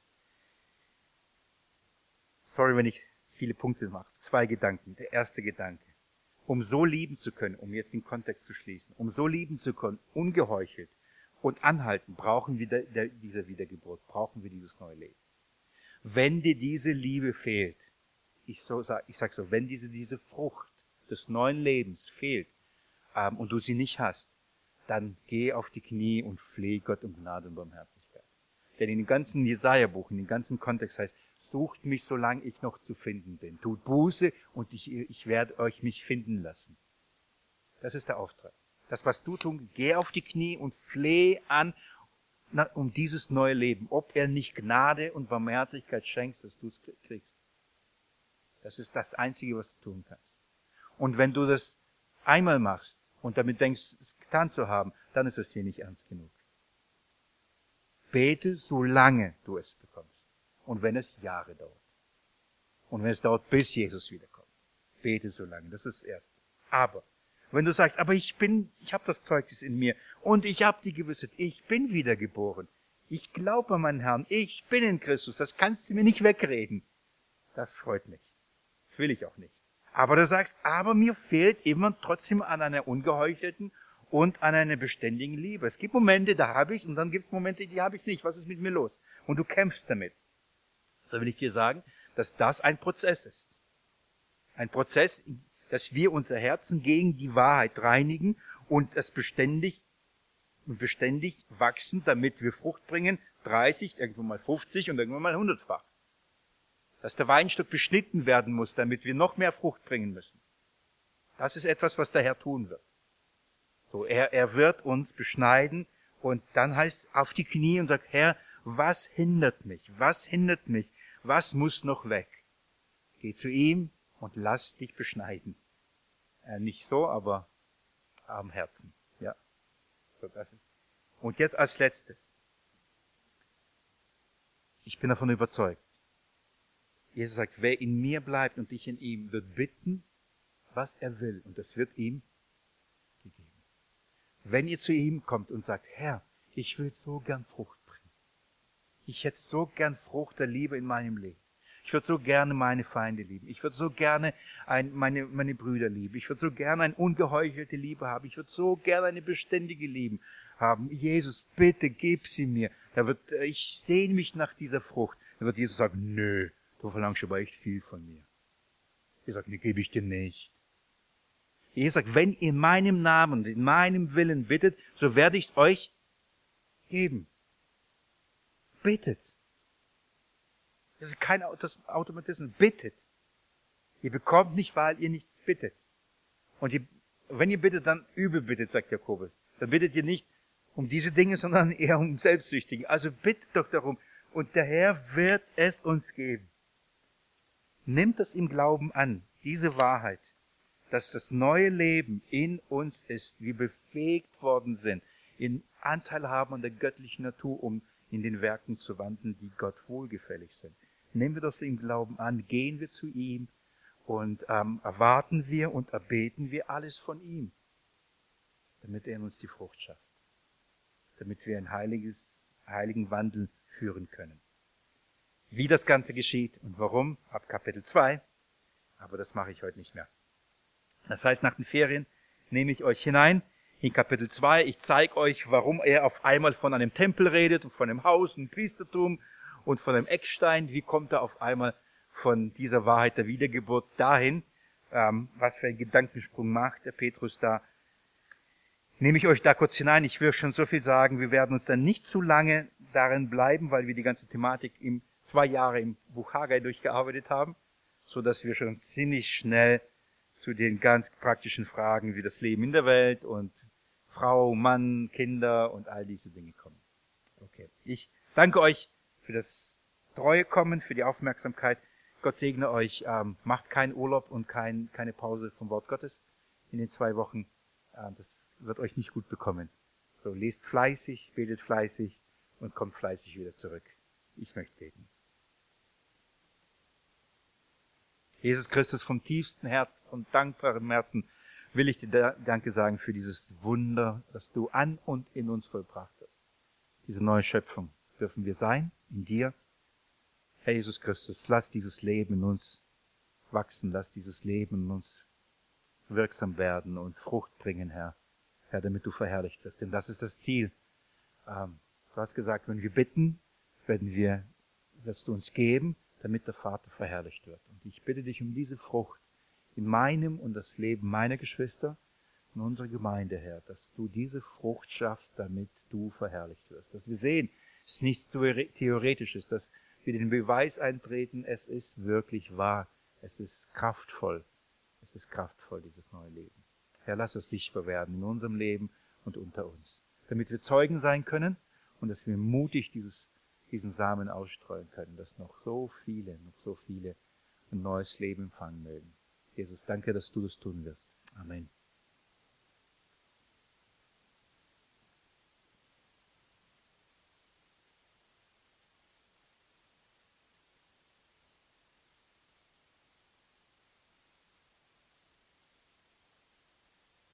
Sorry, wenn ich viele Punkte mache. 2 Gedanken. Der erste Gedanke. Um so lieben zu können, um jetzt den Kontext zu schließen, um so lieben zu können, ungeheuchelt und anhalten, brauchen wir diese Wiedergeburt, brauchen wir dieses neue Leben. Wenn dir diese Liebe fehlt, ich sag so, wenn diese Frucht des neuen Lebens fehlt und du sie nicht hast, dann geh auf die Knie und flehe Gott um Gnade und Barmherzigkeit. Denn in dem ganzen Jesaja-Buch, in dem ganzen Kontext heißt, sucht mich, solange ich noch zu finden bin. Tut Buße und ich werde euch mich finden lassen. Das ist der Auftrag. Das, was du tun, geh auf die Knie und flehe an um dieses neue Leben. Ob er nicht Gnade und Barmherzigkeit schenkt, dass du es kriegst. Das ist das Einzige, was du tun kannst. Und wenn du das einmal machst und damit denkst, es getan zu haben, dann ist es hier nicht ernst genug. Bete, solange du es bekommst. Und wenn es Jahre dauert. Und wenn es dauert, bis Jesus wiederkommt. Bete solange. Das ist das Erste. Aber, wenn du sagst, aber ich habe das Zeugnis in mir und ich habe die Gewissheit, ich bin wiedergeboren. Ich glaube an meinen Herrn. Ich bin in Christus. Das kannst du mir nicht wegreden. Das freut mich. Das will ich auch nicht. Aber du sagst, aber mir fehlt immer trotzdem an einer ungeheuchelten und an einer beständigen Liebe. Es gibt Momente, da habe ich es, und dann gibt es Momente, die habe ich nicht. Was ist mit mir los? Und du kämpfst damit. So will ich dir sagen, dass das ein Prozess ist. Ein Prozess, dass wir unser Herzen gegen die Wahrheit reinigen und es beständig wachsen, damit wir Frucht bringen, 30, irgendwann mal 50 und irgendwann mal 100-fach. Dass der Weinstock beschnitten werden muss, damit wir noch mehr Frucht bringen müssen. Das ist etwas, was der Herr tun wird. So, er wird uns beschneiden und dann heißt auf die Knie und sagt, Herr, was hindert mich? Was hindert mich? Was muss noch weg? Geh zu ihm und lass dich beschneiden. Nicht so, aber am Herzen. Ja. So, das ist. Und jetzt als letztes. Ich bin davon überzeugt. Jesus sagt, wer in mir bleibt und ich in ihm, wird bitten, was er will. Und das wird ihm gegeben. Wenn ihr zu ihm kommt und sagt, Herr, ich will so gern Frucht bringen. Ich hätte so gern Frucht der Liebe in meinem Leben. Ich würde so gerne meine Feinde lieben. Ich würde so gerne meine Brüder lieben. Ich würde so gerne eine ungeheuchelte Liebe haben. Ich würde so gerne eine beständige Liebe haben. Jesus, bitte gib sie mir. Ich sehne mich nach dieser Frucht. Dann wird Jesus sagen, nö, du verlangst aber echt viel von mir. Ich sage, die gebe ich dir nicht. Jesus sagt, wenn ihr in meinem Namen und in meinem Willen bittet, so werde ich es euch geben. Bittet. Das ist kein Automatismus. Bittet. Ihr bekommt nicht, weil ihr nichts bittet. Und wenn ihr bittet, dann übel bittet, sagt Jakobus. Dann bittet ihr nicht um diese Dinge, sondern eher um Selbstsüchtige. Also bittet doch darum. Und der Herr wird es uns geben. Nimmt das im Glauben an, diese Wahrheit, dass das neue Leben in uns ist, wir befähigt worden sind, in Anteil haben an der göttlichen Natur, um in den Werken zu wandeln, die Gott wohlgefällig sind. Nehmen wir das im Glauben an, gehen wir zu ihm und erwarten wir und erbeten wir alles von ihm, damit er in uns die Frucht schafft, damit wir ein heiligen Wandel führen können. Wie das Ganze geschieht und warum, ab Kapitel 2, aber das mache ich heute nicht mehr. Das heißt, nach den Ferien nehme ich euch hinein in Kapitel 2. Ich zeige euch, warum er auf einmal von einem Tempel redet und von einem Haus, einem Priestertum und von einem Eckstein. Wie kommt er auf einmal von dieser Wahrheit der Wiedergeburt dahin? Was für einen Gedankensprung macht der Petrus da? Nehme ich euch da kurz hinein. Ich will schon so viel sagen. Wir werden uns dann nicht zu lange darin bleiben, weil wir die ganze Thematik 2 Jahre im Buch Haggai durchgearbeitet haben, so dass wir schon ziemlich schnell zu den ganz praktischen Fragen wie das Leben in der Welt und Frau, Mann, Kinder und all diese Dinge kommen. Okay. Ich danke euch für das treue Kommen, für die Aufmerksamkeit. Gott segne euch. Macht keinen Urlaub und keine Pause vom Wort Gottes in den 2 Wochen. Das wird euch nicht gut bekommen. So, lest fleißig, betet fleißig und kommt fleißig wieder zurück. Ich möchte beten. Jesus Christus, vom tiefsten Herzen, vom dankbaren Herzen will ich dir Danke sagen für dieses Wunder, das du an und in uns vollbracht hast. Diese neue Schöpfung dürfen wir sein, in dir. Herr Jesus Christus, lass dieses Leben in uns wachsen, lass dieses Leben in uns wirksam werden und Frucht bringen, Herr. Herr, damit du verherrlicht wirst. Denn das ist das Ziel. Du hast gesagt, wenn wir bitten, wirst du uns geben, damit der Vater verherrlicht wird. Und ich bitte dich um diese Frucht in meinem und das Leben meiner Geschwister und unserer Gemeinde, Herr, dass du diese Frucht schaffst, damit du verherrlicht wirst. Dass wir sehen, es ist nichts Theoretisches, dass wir den Beweis eintreten, es ist wirklich wahr, es ist kraftvoll, dieses neue Leben. Herr, lass es sichtbar werden in unserem Leben und unter uns, damit wir Zeugen sein können und dass wir mutig diesen Samen ausstreuen können, dass noch so viele ein neues Leben empfangen mögen. Jesus, danke, dass du das tun wirst. Amen.